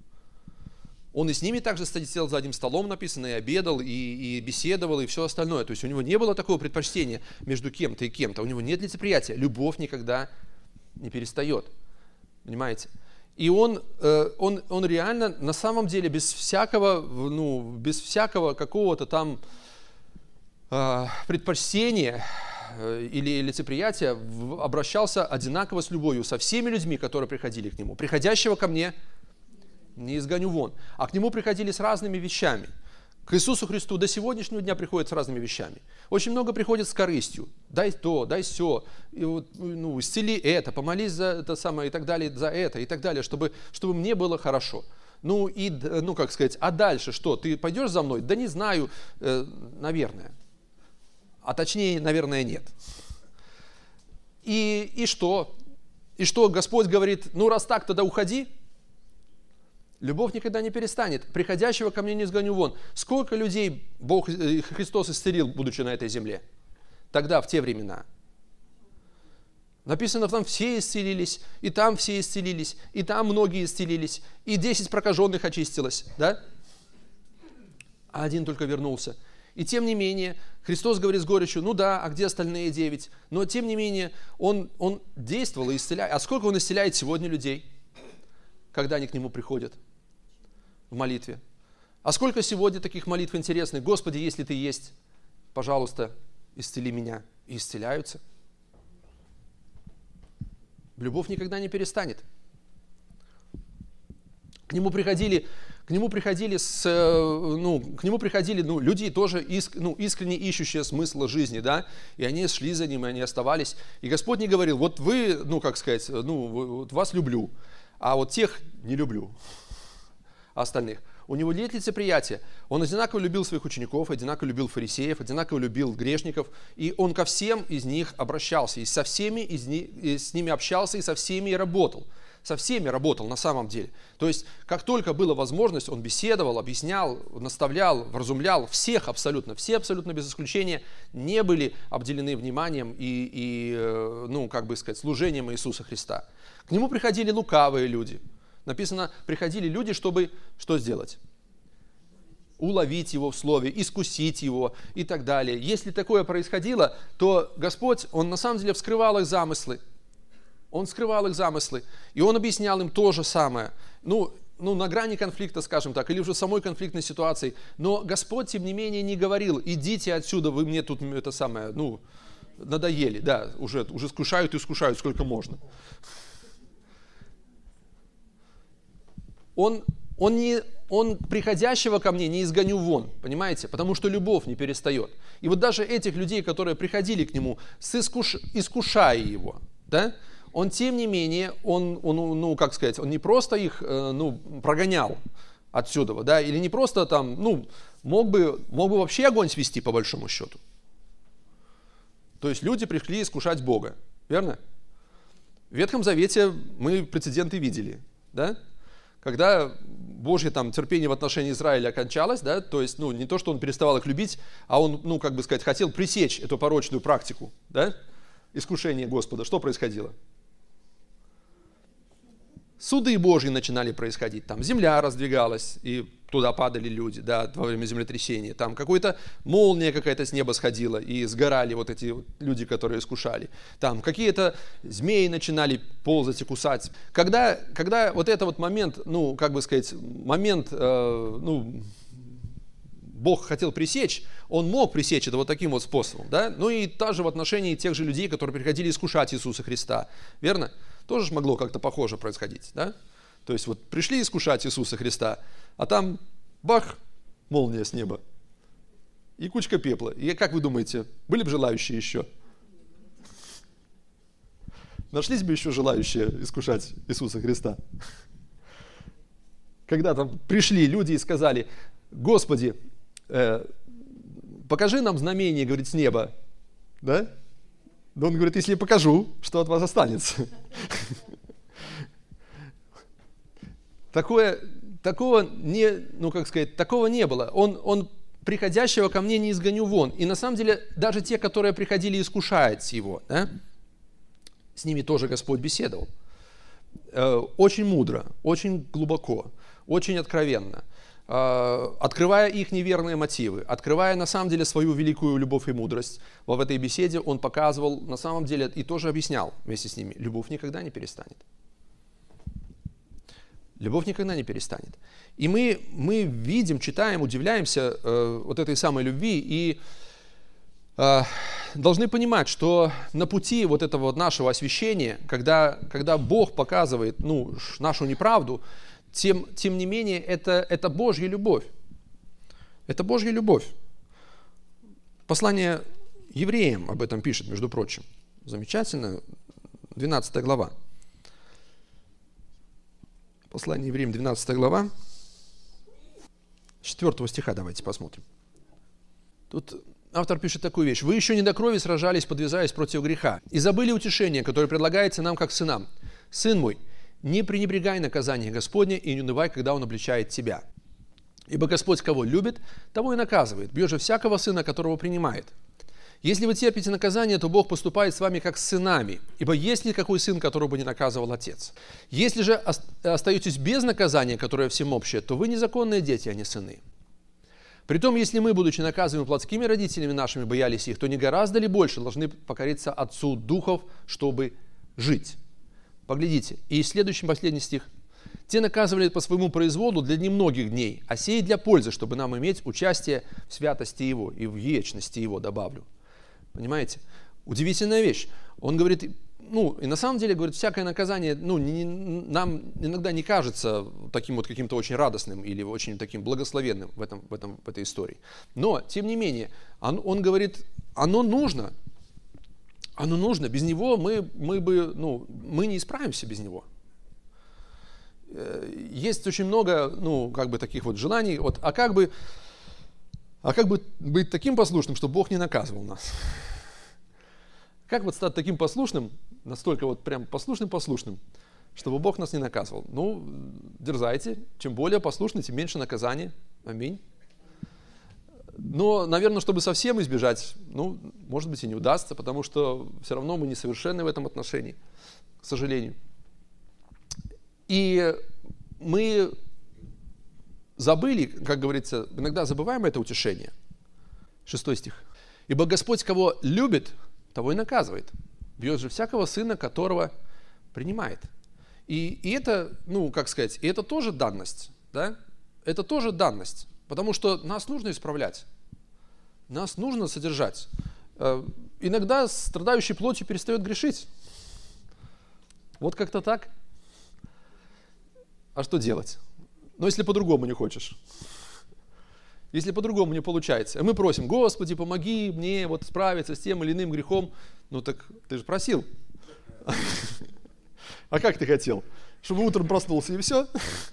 Он и с ними также сидел за одним столом, написано, и обедал, и, и беседовал, и все остальное. То есть у него не было такого предпочтения между кем-то и кем-то. У него нет лицеприятия. Любовь никогда не перестает. Понимаете? И он, он, он реально, на самом деле, без всякого, ну, без всякого какого-то там предпочтение или лицеприятие, обращался одинаково с любовью со всеми людьми, которые приходили к нему. Приходящего ко мне не изгоню вон. А к нему приходили с разными вещами. К Иисусу Христу до сегодняшнего дня приходят с разными вещами. Очень много приходят с корыстью. Дай то, дай сё, и вот, ну, исцели это, помолись за это самое и так далее, за это и так далее, чтобы, чтобы мне было хорошо. Ну и, ну как сказать, а дальше что? Ты пойдешь за мной? Да не знаю, э, наверное. А точнее, наверное, нет. И, и что? И что Господь говорит, ну раз так, тогда уходи. Любовь никогда не перестанет. Приходящего ко мне не изгоню вон. Сколько людей Бог, Христос исцелил, будучи на этой земле? Тогда, в те времена. Написано, там все исцелились, и там все исцелились, и там многие исцелились, и десять прокаженных очистилось, да? А один только вернулся. И тем не менее, Христос говорит с горечью, ну да, а где остальные девять? Но тем не менее, Он, он действовал и исцеляет. А сколько Он исцеляет сегодня людей, когда они к Нему приходят в молитве? А сколько сегодня таких молитв интересных? Господи, если Ты есть, пожалуйста, исцели меня. И исцеляются. Любовь никогда не перестанет. К Нему приходили... К нему приходили, с, ну, к нему приходили ну, люди тоже иск, ну, искренне ищущие смысла жизни, да, и они шли за ним, и они оставались. И Господь не говорил, вот вы, ну, как сказать, ну, вот вас люблю, а вот тех не люблю, остальных. У него нет лицеприятия. Он одинаково любил своих учеников, одинаково любил фарисеев, одинаково любил грешников, и он ко всем из них обращался, и со всеми из них, и с ними общался, и со всеми и работал. Со всеми работал на самом деле. То есть, как только была возможность, он беседовал, объяснял, наставлял, вразумлял. Всех абсолютно, все абсолютно без исключения не были обделены вниманием и, и ну, как бы сказать, служением Иисуса Христа. К нему приходили лукавые люди. Написано, приходили люди, чтобы что сделать? Уловить его в слове, искусить его и так далее. Если такое происходило, то Господь, Он на самом деле вскрывал их замыслы. Он скрывал их замыслы, и он объяснял им то же самое. Ну, ну, на грани конфликта, скажем так, или уже самой конфликтной ситуации. Но Господь, тем не менее, не говорил, идите отсюда, вы мне тут это самое, ну, надоели, да, уже, уже скушают и скушают сколько можно. Он, он, не, он приходящего ко мне не изгоню вон, понимаете? Потому что любовь не перестает. И вот даже этих людей, которые приходили к нему, искуш, искушая его, да, он, тем не менее, он, он, ну, как сказать, он не просто их, ну, прогонял отсюда, да, или не просто там, ну, мог бы, мог бы вообще огонь свести, по большому счету. То есть люди пришли искушать Бога, верно? В Ветхом Завете мы прецеденты видели, да? Когда Божье там терпение в отношении Израиля окончалось, да, то есть, ну, не то, что он переставал их любить, а он, ну, как бы сказать, хотел пресечь эту порочную практику, да, искушение Господа. Что происходило? Суды Божьи начинали происходить, там земля раздвигалась, и туда падали люди, да, во время землетрясения, там какая-то молния какая-то с неба сходила, и сгорали вот эти вот люди, которые искушали, там какие-то змеи начинали ползать и кусать. Когда, когда вот этот вот момент, ну, как бы сказать, момент, э, ну, Бог хотел пресечь, Он мог пресечь это вот таким вот способом, да, ну и также в отношении тех же людей, которые приходили искушать Иисуса Христа, верно? Тоже могло как-то похоже происходить, да? То есть вот пришли искушать Иисуса Христа, а там бах, молния с неба и кучка пепла. И как вы думаете, были бы желающие еще? Нашлись бы еще желающие искушать Иисуса Христа? Когда там пришли люди и сказали, Господи, э, покажи нам знамение, говорит, с неба, да? Да он говорит, если я покажу, что от вас останется? Такое, такого не, ну как сказать, такого не было. Он, он приходящего ко мне не изгоню вон. И на самом деле даже те, которые приходили искушать его, да, с ними тоже Господь беседовал. Очень мудро, очень глубоко, очень откровенно. Открывая их неверные мотивы, открывая на самом деле свою великую любовь и мудрость, в этой беседе он показывал на самом деле и тоже объяснял вместе с ними, любовь никогда не перестанет. Любовь никогда не перестанет. И мы, мы видим, читаем, удивляемся э, вот этой самой любви, и должны понимать, что на пути вот этого вот нашего освящения, когда, когда Бог показывает ну, нашу неправду, тем, тем не менее это, это Божья любовь. Это Божья любовь. Послание евреям об этом пишет, между прочим. Замечательно. двенадцатая глава. Послание евреям, двенадцатая глава. С четвёртого стиха давайте посмотрим. Тут автор пишет такую вещь. «Вы еще не до крови сражались, подвязаясь против греха, и забыли утешение, которое предлагается нам как сынам. Сын мой, не пренебрегай наказание Господне и не унывай, когда Он обличает тебя. Ибо Господь кого любит, того и наказывает, бьет же всякого сына, которого принимает. Если вы терпите наказание, то Бог поступает с вами как с сынами. Ибо есть ли какой сын, которого бы не наказывал отец? Если же остаетесь без наказания, которое всем общее, то вы незаконные дети, а не сыны. Притом, если мы, будучи наказываемы плотскими родителями нашими, боялись их, то не гораздо ли больше должны покориться Отцу Духов, чтобы жить?» Поглядите. И следующий, последний стих. «Те наказывали по своему произволу для немногих дней, а сей для пользы, чтобы нам иметь участие в святости Его и в вечности Его, добавлю». Понимаете? Удивительная вещь. Он говорит, ну, и на самом деле, говорит, всякое наказание, ну, не, нам иногда не кажется таким вот каким-то очень радостным или очень таким благословенным в, этом, в, этом, в этой истории. Но, тем не менее, он, он говорит, оно нужно. Оно нужно. Без него мы, мы бы, ну, мы не исправимся без него. Есть очень много, ну, как бы таких вот желаний, вот, а как бы, а как бы быть таким послушным, чтобы Бог не наказывал нас? Как вот стать таким послушным, настолько вот прям послушным-послушным, чтобы Бог нас не наказывал? Ну, дерзайте. Чем более послушны, тем меньше наказания. Аминь. Но, наверное, чтобы совсем избежать, ну, может быть, и не удастся, потому что все равно мы несовершенны в этом отношении, к сожалению. И мы забыли, как говорится, иногда забываем это утешение. Шестой стих. «Ибо Господь, кого любит, того и наказывает. Бьет же всякого сына, которого принимает». И, и это, ну, как сказать, и это тоже данность, да? Это тоже данность, потому что нас нужно исправлять, нас нужно содержать. Иногда страдающий плотью перестает грешить. Вот как-то так. А что делать? Но если по-другому не хочешь. Если по-другому не получается. И мы просим: Господи, помоги мне вот справиться с тем или иным грехом. Ну так ты же просил. А как ты хотел? Чтобы утром проснулся и все?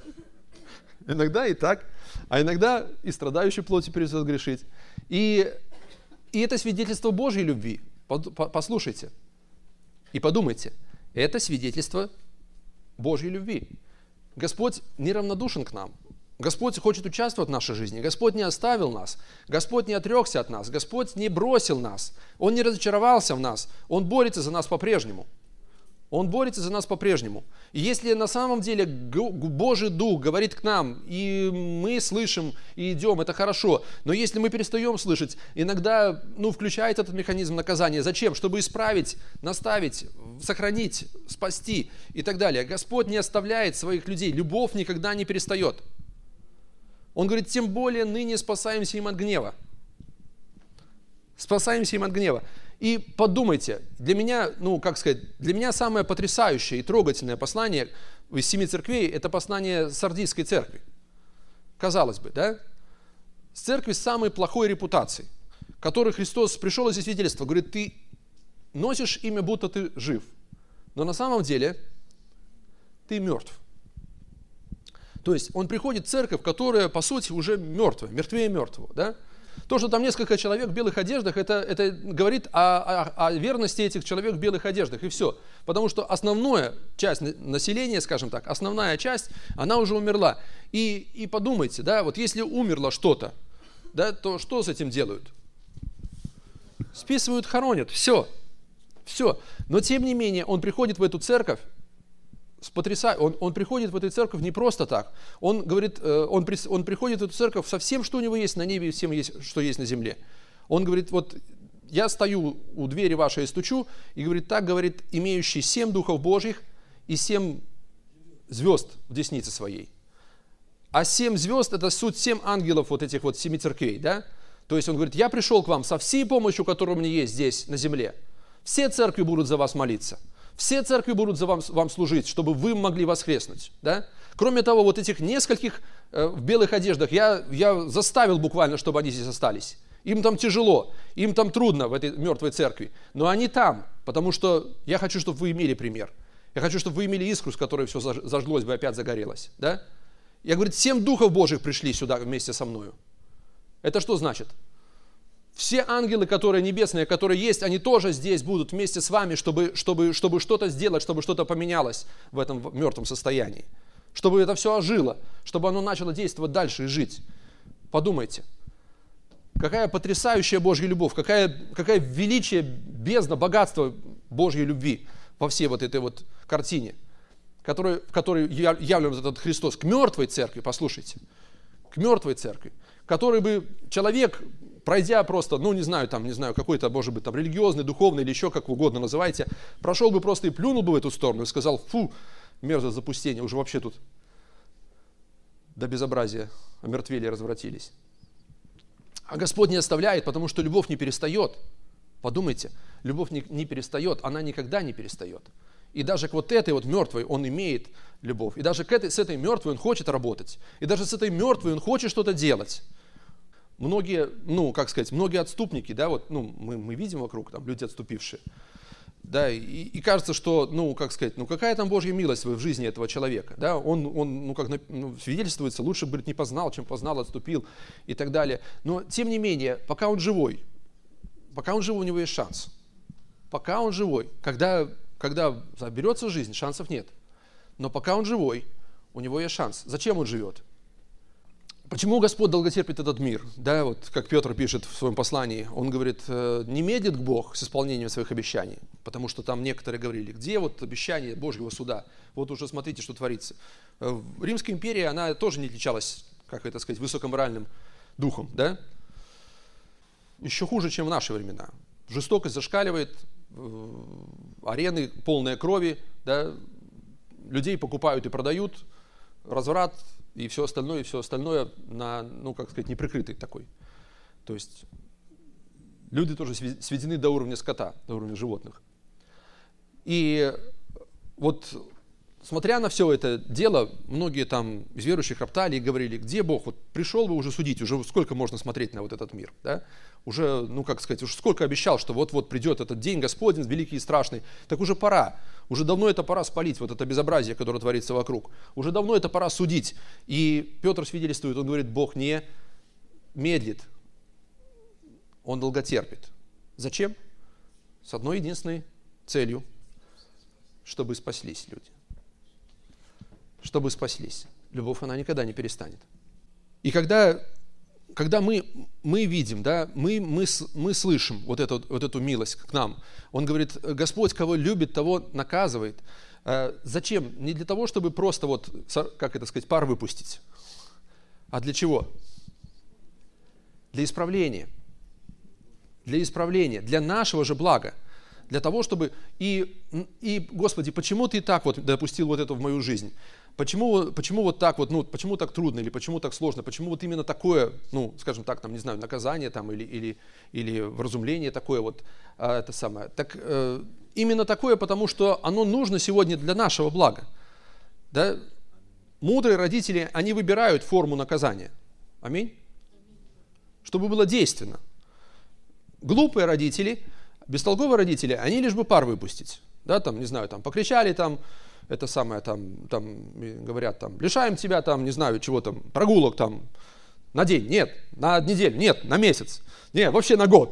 Иногда и так. А иногда и страдающий плотью перестает грешить. И, и это свидетельство Божьей любви. Послушайте и подумайте. Это свидетельство Божьей любви. Господь неравнодушен к нам. Господь хочет участвовать в нашей жизни. Господь не оставил нас. Господь не отрекся от нас. Господь не бросил нас. Он не разочаровался в нас. Он борется за нас по-прежнему. Он борется за нас по-прежнему. И если на самом деле Божий Дух говорит к нам, и мы слышим, и идем, это хорошо. Но если мы перестаем слышать, иногда ну, включает этот механизм наказания. Зачем? Чтобы исправить, наставить, сохранить, спасти и так далее. Господь не оставляет своих людей. Любовь никогда не перестает. Он говорит, тем более ныне спасаемся им от гнева. Спасаемся им от гнева. И подумайте, для меня, ну, как сказать, для меня самое потрясающее и трогательное послание из семи церквей – это послание Сардийской церкви. Казалось бы, да? С церкви с самой плохой репутацией, которой Христос пришел из свидетельства, говорит, ты носишь имя, будто ты жив, но на самом деле ты мертв. То есть он приходит в церковь, которая, по сути, уже мертвая, мертвее мертвого, да? То, что там несколько человек в белых одеждах, это, это говорит о, о, о верности этих человек в белых одеждах, и все. Потому что основная часть населения, скажем так, основная часть, она уже умерла. И, и подумайте, да, вот если умерло что-то, да, то что с этим делают? Списывают, хоронят, все, все. Но тем не менее, он приходит в эту церковь, Потряса... Он, он приходит в эту церковь не просто так. Он говорит, он, при... он приходит в эту церковь со всем, что у него есть на небе, и всем, есть, что есть на земле. Он говорит, вот я стою у двери вашей и стучу, и говорит, так говорит, имеющий семь духов Божьих и семь звезд в деснице своей. А семь звезд – это суть семь ангелов вот этих вот семи церквей, да? То есть он говорит, я пришел к вам со всей помощью, которая у меня есть здесь, на земле. Все церкви будут за вас молиться. Все церкви будут за вам, вам служить, чтобы вы могли воскреснуть. Да? Кроме того, вот этих нескольких э, в белых одеждах я, я заставил буквально, чтобы они здесь остались. Им там тяжело, им там трудно в этой мертвой церкви. Но они там, потому что я хочу, чтобы вы имели пример. Я хочу, чтобы вы имели искру, с которой все зажглось бы, опять загорелось. Да? Я говорю, семь духов Божьих пришли сюда вместе со мною. Это что значит? Все ангелы, которые небесные, которые есть, они тоже здесь будут вместе с вами, чтобы, чтобы, чтобы что-то сделать, чтобы что-то поменялось в этом мертвом состоянии. Чтобы это все ожило, чтобы оно начало действовать дальше и жить. Подумайте, какая потрясающая Божья любовь, какая, какая величие, бездна, богатство Божьей любви во всей вот этой вот картине, который, в которой явлен этот Христос к мертвой церкви, послушайте, к мертвой церкви, который бы человек, пройдя просто, ну не знаю, там, не знаю, какой-то, может быть, там религиозный, духовный или еще как угодно называйте, прошел бы просто и плюнул бы в эту сторону и сказал, фу, мерзость запустения, уже вообще тут до безобразия омертвели и развратились. А Господь не оставляет, потому что любовь не перестает. Подумайте, любовь не, не перестает, она никогда не перестает. И даже к вот этой вот мертвой он имеет любовь. И даже к этой, с этой мертвой он хочет работать. И даже с этой мертвой он хочет что-то делать. Многие, ну, как сказать, многие отступники, да, вот, ну, мы, мы видим вокруг, там, люди отступившие, да, и, и кажется, что, ну, как сказать, ну, какая там Божья милость в жизни этого человека, да, он, он ну, как ну, свидетельствуется, лучше, говорит, не познал, чем познал, отступил и так далее. Но, тем не менее, пока он живой, пока он живой, у него есть шанс. Пока он живой, когда, когда заберется жизнь, шансов нет. Но пока он живой, у него есть шанс. Зачем он живет? Почему Господь долготерпит этот мир? Да, вот как Петр пишет в своем послании, он говорит, не медлит Бог с исполнением своих обещаний, потому что там некоторые говорили, где вот обещание Божьего суда? Вот уже смотрите, что творится. Римская империя, она тоже не отличалась, как это сказать, высокоморальным духом, да? Еще хуже, чем в наши времена. Жестокость зашкаливает, арены полные крови, да? Людей покупают и продают, разврат, и все остальное, и все остальное на, ну, как сказать, неприкрытый такой. То есть люди тоже сведены до уровня скота, до уровня животных. И вот, смотря на все это дело, многие там из верующих роптали и говорили, где Бог? Вот пришел бы уже судить, уже сколько можно смотреть на вот этот мир, да? Уже, ну, как сказать, уже сколько обещал, что вот-вот придет этот день Господень, великий и страшный. Так уже пора. Уже давно это пора спалить, вот это безобразие, которое творится вокруг. Уже давно это пора судить. И Петр свидетельствует, он говорит, Бог не медлит, Он долготерпит. Зачем? С одной единственной целью, чтобы спаслись люди. Чтобы спаслись. Любовь, она никогда не перестанет. И когда, когда мы, мы видим, да, мы, мы, мы слышим вот эту, вот эту милость к нам, Он говорит, Господь, кого любит, того наказывает. Зачем? Не для того, чтобы просто вот, как это сказать, пар выпустить. А для чего? Для исправления. Для исправления, для нашего же блага. Для того, чтобы... И, и Господи, почему Ты так вот допустил вот это в мою жизнь? Почему, почему вот так вот, ну, почему так трудно, или почему так сложно? Почему вот именно такое, ну, скажем так, там, не знаю, наказание там, или, или, или вразумление такое вот, а, это самое. Так э, именно такое, потому что оно нужно сегодня для нашего блага. Да? Мудрые родители, они выбирают форму наказания. Аминь. Чтобы было действенно. Глупые родители, бестолковые родители, они лишь бы пар выпустить. Да, там, не знаю, там, покричали там, это самое, там, там, говорят, там, лишаем тебя, там, не знаю, чего там, прогулок там, на день, нет, на неделю, нет, на месяц, нет, вообще на год.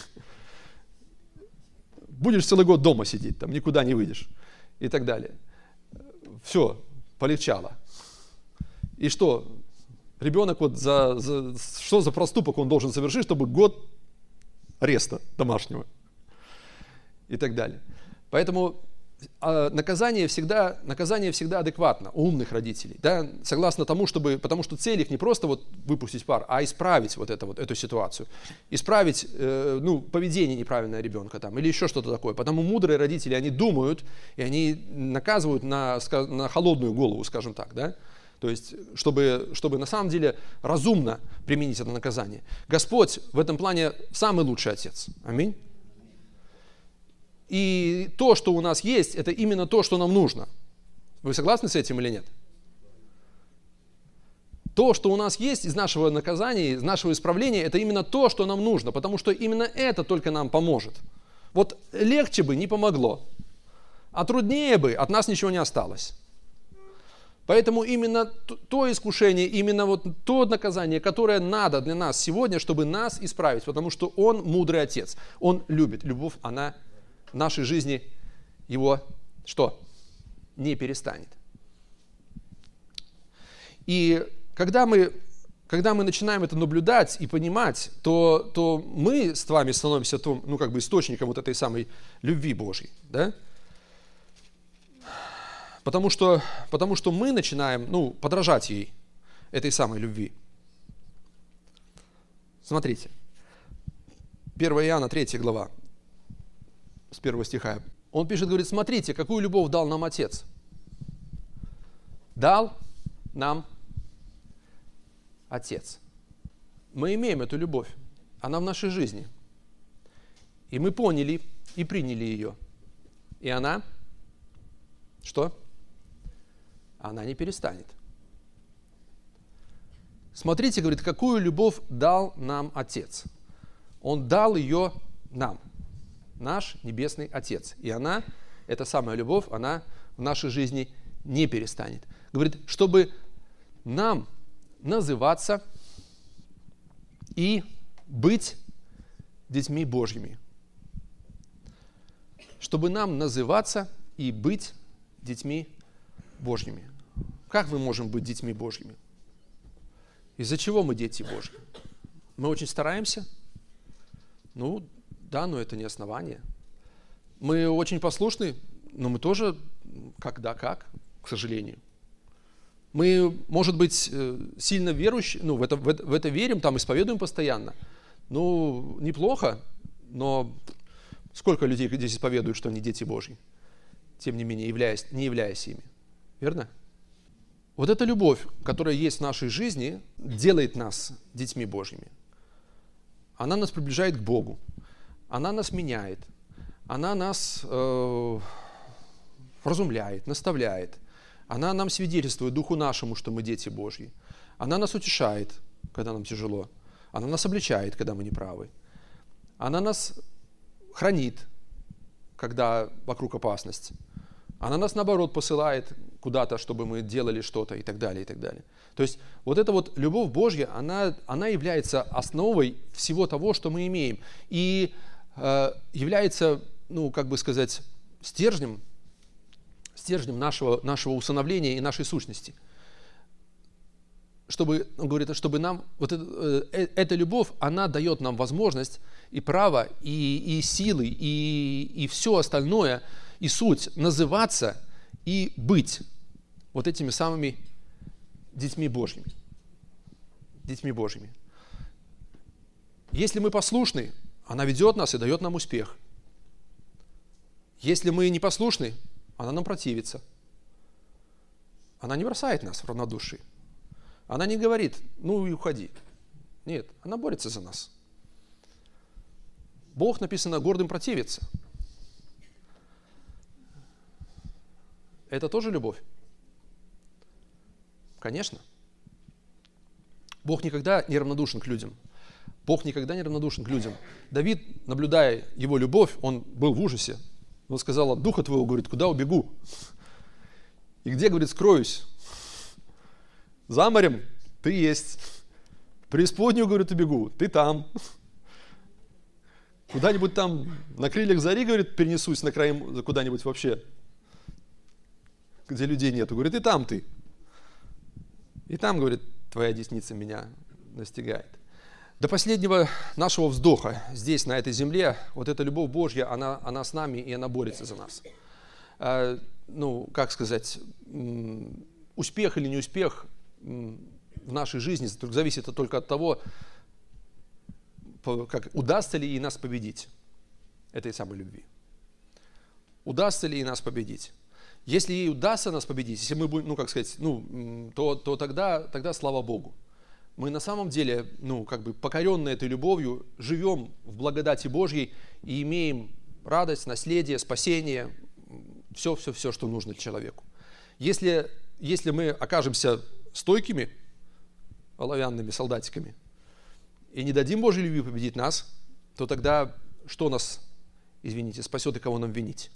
Будешь целый год дома сидеть, там, никуда не выйдешь и так далее. Все, полегчало. И что, ребенок вот за, за, что за проступок он должен совершить, чтобы год ареста домашнего и так далее. Поэтому э, наказание, всегда, наказание всегда адекватно у умных родителей, да, согласно тому, чтобы, потому что цель их не просто вот выпустить пар, а исправить вот, это, вот эту ситуацию, исправить э, ну, поведение неправильное ребенка там, или еще что-то такое. Потому мудрые родители, они думают, и они наказывают на, на холодную голову, скажем так, да. То есть, чтобы, чтобы на самом деле разумно применить это наказание. Господь в этом плане самый лучший отец. Аминь. И то, что у нас есть, это именно то, что нам нужно. Вы согласны с этим или нет? То, что у нас есть из нашего наказания, из нашего исправления, это именно то, что нам нужно, потому что именно это только нам поможет. Вот легче бы не помогло, а труднее бы от нас ничего не осталось. Поэтому именно то искушение, именно вот то наказание, которое надо для нас сегодня, чтобы нас исправить, потому что Он мудрый Отец, Он любит. Любовь, она в нашей жизни Его что? Не перестанет. И когда мы, когда мы начинаем это наблюдать и понимать, то, то мы с вами становимся том, ну, как бы источником вот этой самой любви Божьей, да? Потому что, потому что мы начинаем, ну, подражать ей, этой самой любви. Смотрите, первое Иоанна, третья глава, с первого стиха. Он пишет, говорит, смотрите, какую любовь дал нам Отец. Дал нам Отец. Мы имеем эту любовь, она в нашей жизни. И мы поняли и приняли ее. И она, что? Она не перестанет. Смотрите, говорит, какую любовь дал нам Отец. Он дал ее нам, наш Небесный Отец. И она, эта самая любовь, она в нашей жизни не перестанет. Говорит, чтобы нам называться и быть детьми Божьими. Чтобы нам называться и быть детьми Божьими. Как мы можем быть детьми Божьими? Из-за чего мы дети Божьи? Мы очень стараемся? Ну, да, но это не основание. Мы очень послушны, но мы тоже когда как, к сожалению. Мы, может быть, сильно верующие, ну, в это, в это, в это верим, там исповедуем постоянно. Ну, неплохо, но сколько людей здесь исповедуют, что они дети Божьи, тем не менее, являясь, не являясь ими. Верно? Вот эта любовь, которая есть в нашей жизни, делает нас детьми Божьими. Она нас приближает к Богу. Она нас меняет. Она нас э, вразумляет, наставляет. Она нам свидетельствует Духу нашему, что мы дети Божьи. Она нас утешает, когда нам тяжело. Она нас обличает, когда мы неправы. Она нас хранит, когда вокруг опасность. Она нас, наоборот, посылает куда-то, чтобы мы делали что-то и так далее, и так далее. То есть вот эта вот любовь Божья, она, она является основой всего того, что мы имеем. И э, является, ну, как бы сказать, стержнем, стержнем нашего, нашего усыновления и нашей сущности. Чтобы, он говорит, чтобы нам, вот это, э, эта любовь, она дает нам возможность и право, и, и силы, и, и все остальное, и суть называться и быть вот этими самыми детьми Божьими. Детьми Божьими. Если мы послушны, она ведет нас и дает нам успех. Если мы непослушны, она нам противится. Она не бросает нас в равнодушии. Она не говорит, ну и уходи. Нет, она борется за нас. Бог, написано, гордым противится. Это тоже любовь? Конечно. Бог никогда не равнодушен к людям. Бог никогда не равнодушен к людям. Давид, наблюдая его любовь, он был в ужасе. Он сказал, от духа твоего, говорит, куда убегу? И где, говорит, скроюсь? За морем ты есть. В преисподнюю, говорит, убегу, ты там. Куда-нибудь там на крыльях зари, говорит, перенесусь на край куда-нибудь вообще, где людей нету. Говорит, и там ты. И там, говорит, твоя десница меня настигает. До последнего нашего вздоха здесь, на этой земле, вот эта любовь Божья, она, она с нами, и она борется за нас. А, ну, как сказать, успех или неуспех в нашей жизни зависит только от того, как удастся ли ей нас победить, этой самой любви. Удастся ли ей нас победить. Если ей удастся нас победить, если мы будем, ну, как сказать, ну, то, то тогда, тогда слава Богу. Мы на самом деле, ну, как бы покоренные этой любовью, живем в благодати Божьей и имеем радость, наследие, спасение, все-все-все, что нужно человеку. Если, если мы окажемся стойкими, оловянными солдатиками, и не дадим Божьей любви победить нас, то тогда что нас, извините, спасет и кого нам винить?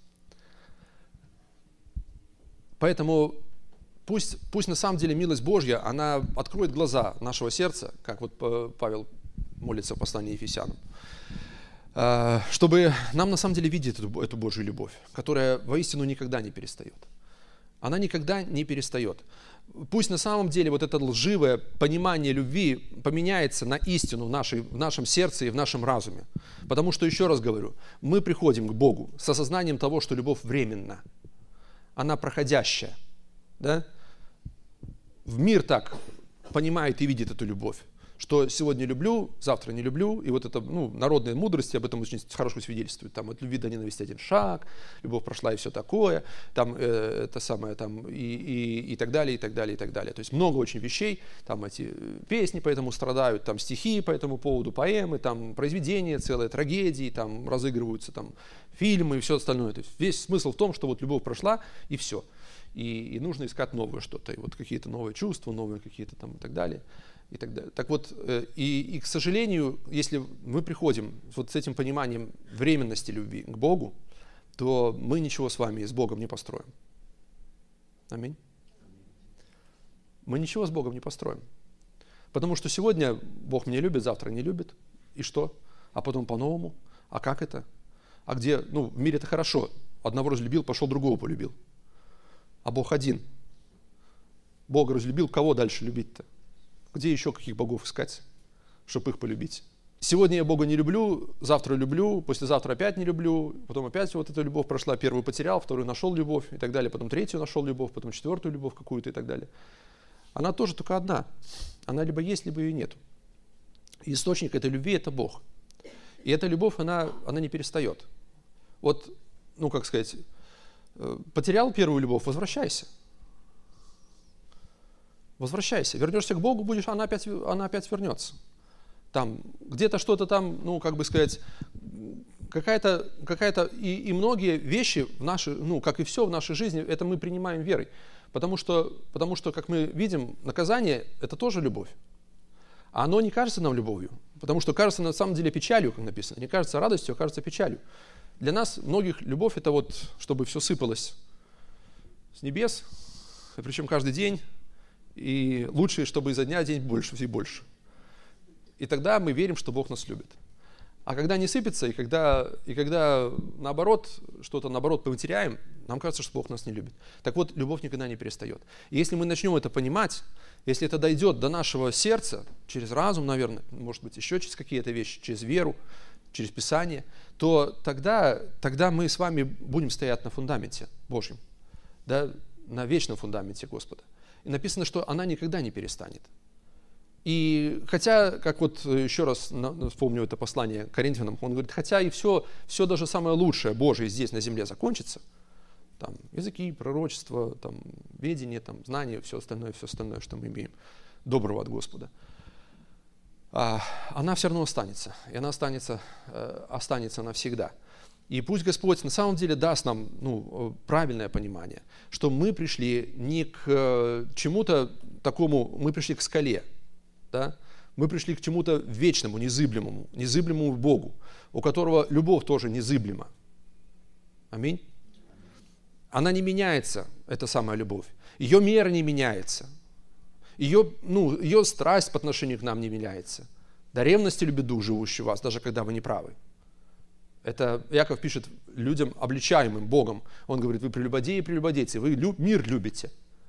Поэтому пусть, пусть на самом деле милость Божья, она откроет глаза нашего сердца, как вот Павел молится в послании Ефесянам, чтобы нам на самом деле видеть эту, эту Божью любовь, которая воистину никогда не перестает. Она никогда не перестает. Пусть на самом деле вот это лживое понимание любви поменяется на истину в, нашей, в нашем сердце и в нашем разуме. Потому что, еще раз говорю, мы приходим к Богу с осознанием того, что любовь временна. Она проходящая. Да? В мир так понимает и видит эту любовь, что сегодня люблю, завтра не люблю. И вот это, ну, народные мудрости об этом очень хорошо свидетельствуют. Там от любви до ненависти один шаг, любовь прошла и все такое, там, э, это самое, там, и, и, и так далее, и так далее, и так далее. То есть много очень вещей, там эти песни поэтому страдают, там стихи по этому поводу, поэмы, там произведения целые, трагедии, там разыгрываются там фильмы и все остальное. То есть весь смысл в том, что вот любовь прошла и все. И, и нужно искать новое что-то, и вот какие-то новые чувства, новые какие-то там и так далее. И так далее. Так вот, и, и, к сожалению, если мы приходим вот с этим пониманием временности любви к Богу, то мы ничего с вами с Богом не построим. Аминь. Мы ничего с Богом не построим. Потому что сегодня Бог меня любит, завтра не любит. И что? А потом по-новому. А как это? А где? Ну, в мире это хорошо. Одного разлюбил, пошел другого полюбил. А Бог один. Бога разлюбил, кого дальше любить-то? Где еще каких богов искать, чтобы их полюбить? Сегодня я Бога не люблю, завтра люблю, послезавтра опять не люблю, потом опять вот эта любовь прошла, первую потерял, вторую нашел любовь и так далее, потом третью нашел любовь, потом четвертую любовь какую-то и так далее. Она тоже только одна. Она либо есть, либо ее нет. Источник этой любви – это Бог. И эта любовь, она, она не перестает. Вот, ну как сказать, потерял первую любовь, возвращайся. Возвращайся. Вернешься к Богу, будешь, она опять, она опять вернется. Там, где-то что-то там, ну, как бы сказать, какая-то, какая-то и, и многие вещи в нашей, ну, как и все в нашей жизни, это мы принимаем верой. Потому что, потому что, как мы видим, наказание – это тоже любовь. А оно не кажется нам любовью, потому что кажется на самом деле печалью, как написано. Не кажется радостью, а кажется печалью. Для нас, многих, любовь – это вот, чтобы все сыпалось с небес, и причем каждый день. И лучше, чтобы изо дня в день больше и больше. И тогда мы верим, что Бог нас любит. А когда не сыпется, и когда, и когда наоборот, что-то наоборот мы теряем, нам кажется, что Бог нас не любит. Так вот, любовь никогда не перестает. И если мы начнем это понимать, если это дойдет до нашего сердца, через разум, наверное, может быть, еще через какие-то вещи, через веру, через Писание, то тогда, тогда мы с вами будем стоять на фундаменте Божьем, да, на вечном фундаменте Господа. И написано, что она никогда не перестанет. И хотя, как вот еще раз вспомню это послание Коринфянам, он говорит, хотя и все, все даже самое лучшее Божие здесь на земле закончится, там языки, пророчество, там, ведение, там, знания, все остальное, все остальное, что мы имеем, доброго от Господа, а, она все равно останется, и она останется, останется навсегда. И пусть Господь на самом деле даст нам, ну, правильное понимание, что мы пришли не к чему-то такому, мы пришли к скале, да? Мы пришли к чему-то вечному, незыблемому, незыблемому Богу, у которого любовь тоже незыблема. Аминь. Она не меняется, эта самая любовь. Ее мера не меняется. Ее, ну, ее страсть по отношению к нам не меняется. До ревности любит Дух, живущий в вас, даже когда вы не правы. Это Иаков пишет людям, обличаемым Богом. Он говорит, вы прелюбодеи и прелюбодейцы, вы лю- мир любите.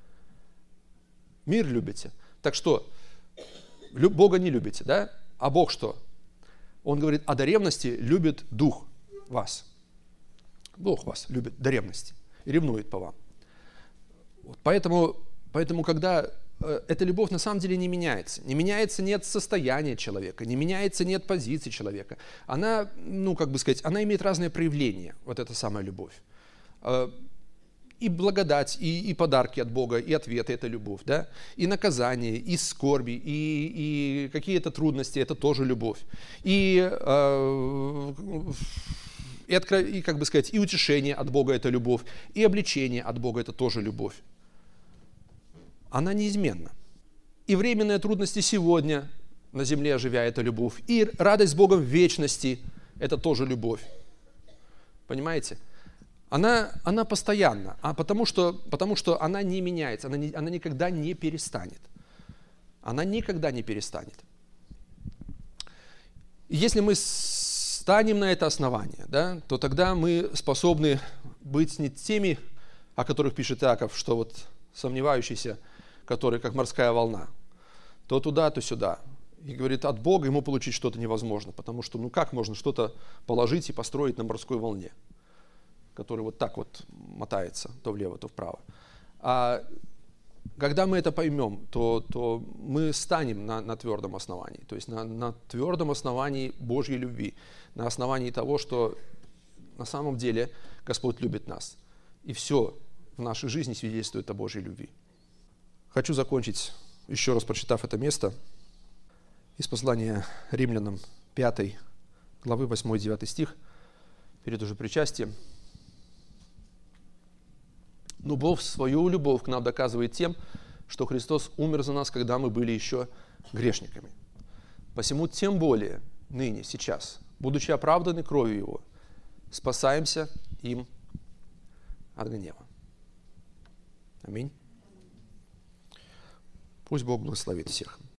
Мир любите. Так что, лю- Бога не любите, да? А Бог что? Он говорит, а до ревности любит Дух вас. Бог вас любит до ревности и ревнует по вам. Вот поэтому, поэтому, когда эта любовь на самом деле не меняется. Не меняется нет состояния человека, не меняется нет позиции человека. Она, ну, как бы сказать, она имеет разные проявления, вот эта самая любовь. и благодать, и, и подарки от Бога, и ответы – это любовь, да? И наказание, и скорби, и, и какие-то трудности – это тоже любовь. И, э, и, откро... и, как бы сказать, и утешение от Бога – это любовь, и обличение от Бога – это тоже любовь. Она неизменна. И временные трудности сегодня на земле, оживя, это любовь. И радость с Богом в вечности – это тоже любовь. Понимаете? Она, она постоянна, а потому, что, потому что она не меняется, она, не, она никогда не перестанет. Она никогда не перестанет. И если мы станем на это основание, да, то тогда мы способны быть не теми, о которых пишет Иаков, что вот сомневающийся, который как морская волна, то туда, то сюда. И говорит, от Бога ему получить что-то невозможно, потому что ну как можно что-то положить и построить на морской волне, который вот так вот мотается то влево, то вправо. А когда мы это поймем, то, то мы станем на, на твердом основании, то есть на, на твердом основании Божьей любви, на основании того, что на самом деле Господь любит нас. И все в нашей жизни свидетельствует о Божьей любви. Хочу закончить, еще раз прочитав это место, из послания Римлянам пятой главы восьмой-девятый стих, перед уже причастием. Но Бог свою любовь к нам доказывает тем, что Христос умер за нас, когда мы были еще грешниками. Посему тем более ныне, сейчас, будучи оправданы кровью Его, спасаемся им от гнева. Аминь. Пусть Бог благословит всех.